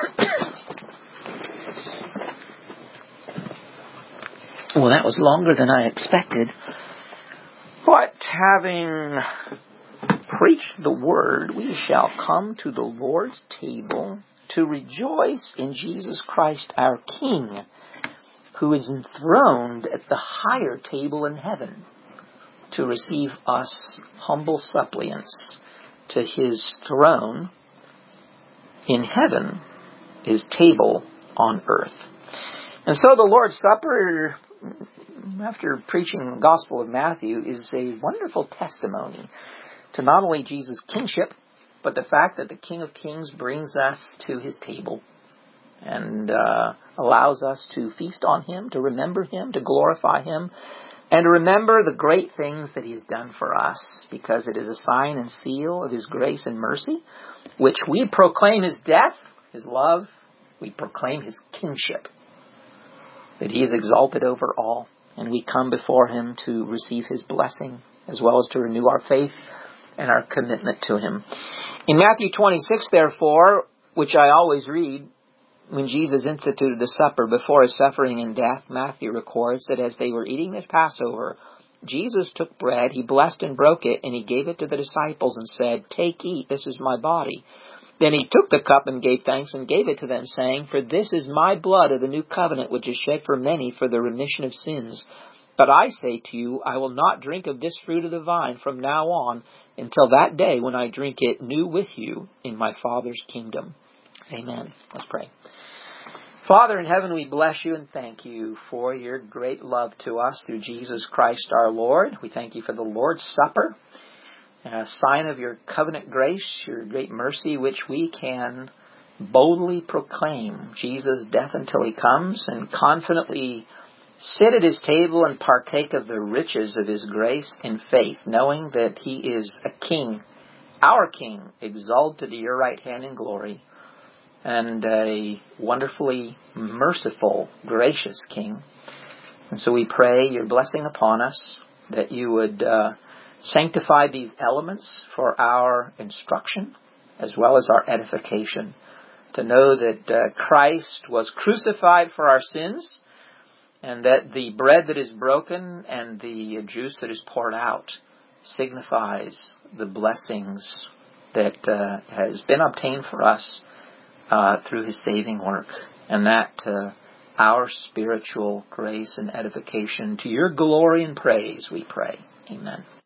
Well, that was longer than I expected. But having preached the word, we shall come to the Lord's table to rejoice in Jesus Christ our King, who is enthroned at the higher table in heaven, to receive us humble suppliants to his throne in heaven, his table on earth. And so the Lord's Supper, after preaching the Gospel of Matthew, is a wonderful testimony to not only Jesus' kingship, but the fact that the King of Kings brings us to his table and allows us to feast on him, to remember him, to glorify him, and to remember the great things that he has done for us, because it is a sign and seal of his grace and mercy, which we proclaim his death, his love, we proclaim his kingship, that he is exalted over all, and we come before him to receive his blessing, as well as to renew our faith and our commitment to him. In Matthew 26, therefore, which I always read, when Jesus instituted the supper before his suffering and death, Matthew records that as they were eating the Passover, Jesus took bread, he blessed and broke it, and he gave it to the disciples and said, "Take, eat, this is my body." Then he took the cup and gave thanks and gave it to them, saying, "For this is my blood of the new covenant, which is shed for many for the remission of sins. But I say to you, I will not drink of this fruit of the vine from now on until that day when I drink it new with you in my Father's kingdom." Amen. Let's pray. Father in heaven, we bless you and thank you for your great love to us through Jesus Christ our Lord. We thank you for the Lord's Supper, a sign of your covenant grace, your great mercy, which we can boldly proclaim Jesus' death until he comes and confidently sit at his table and partake of the riches of his grace in faith, knowing that he is a king, our King, exalted to your right hand in glory, and a wonderfully merciful, gracious King. And so we pray your blessing upon us, that you would sanctify these elements for our instruction as well as our edification, to know that Christ was crucified for our sins, and that the bread that is broken and the juice that is poured out signifies the blessings that has been obtained for us through his saving work, and that our spiritual grace and edification to your glory and praise, we pray. Amen.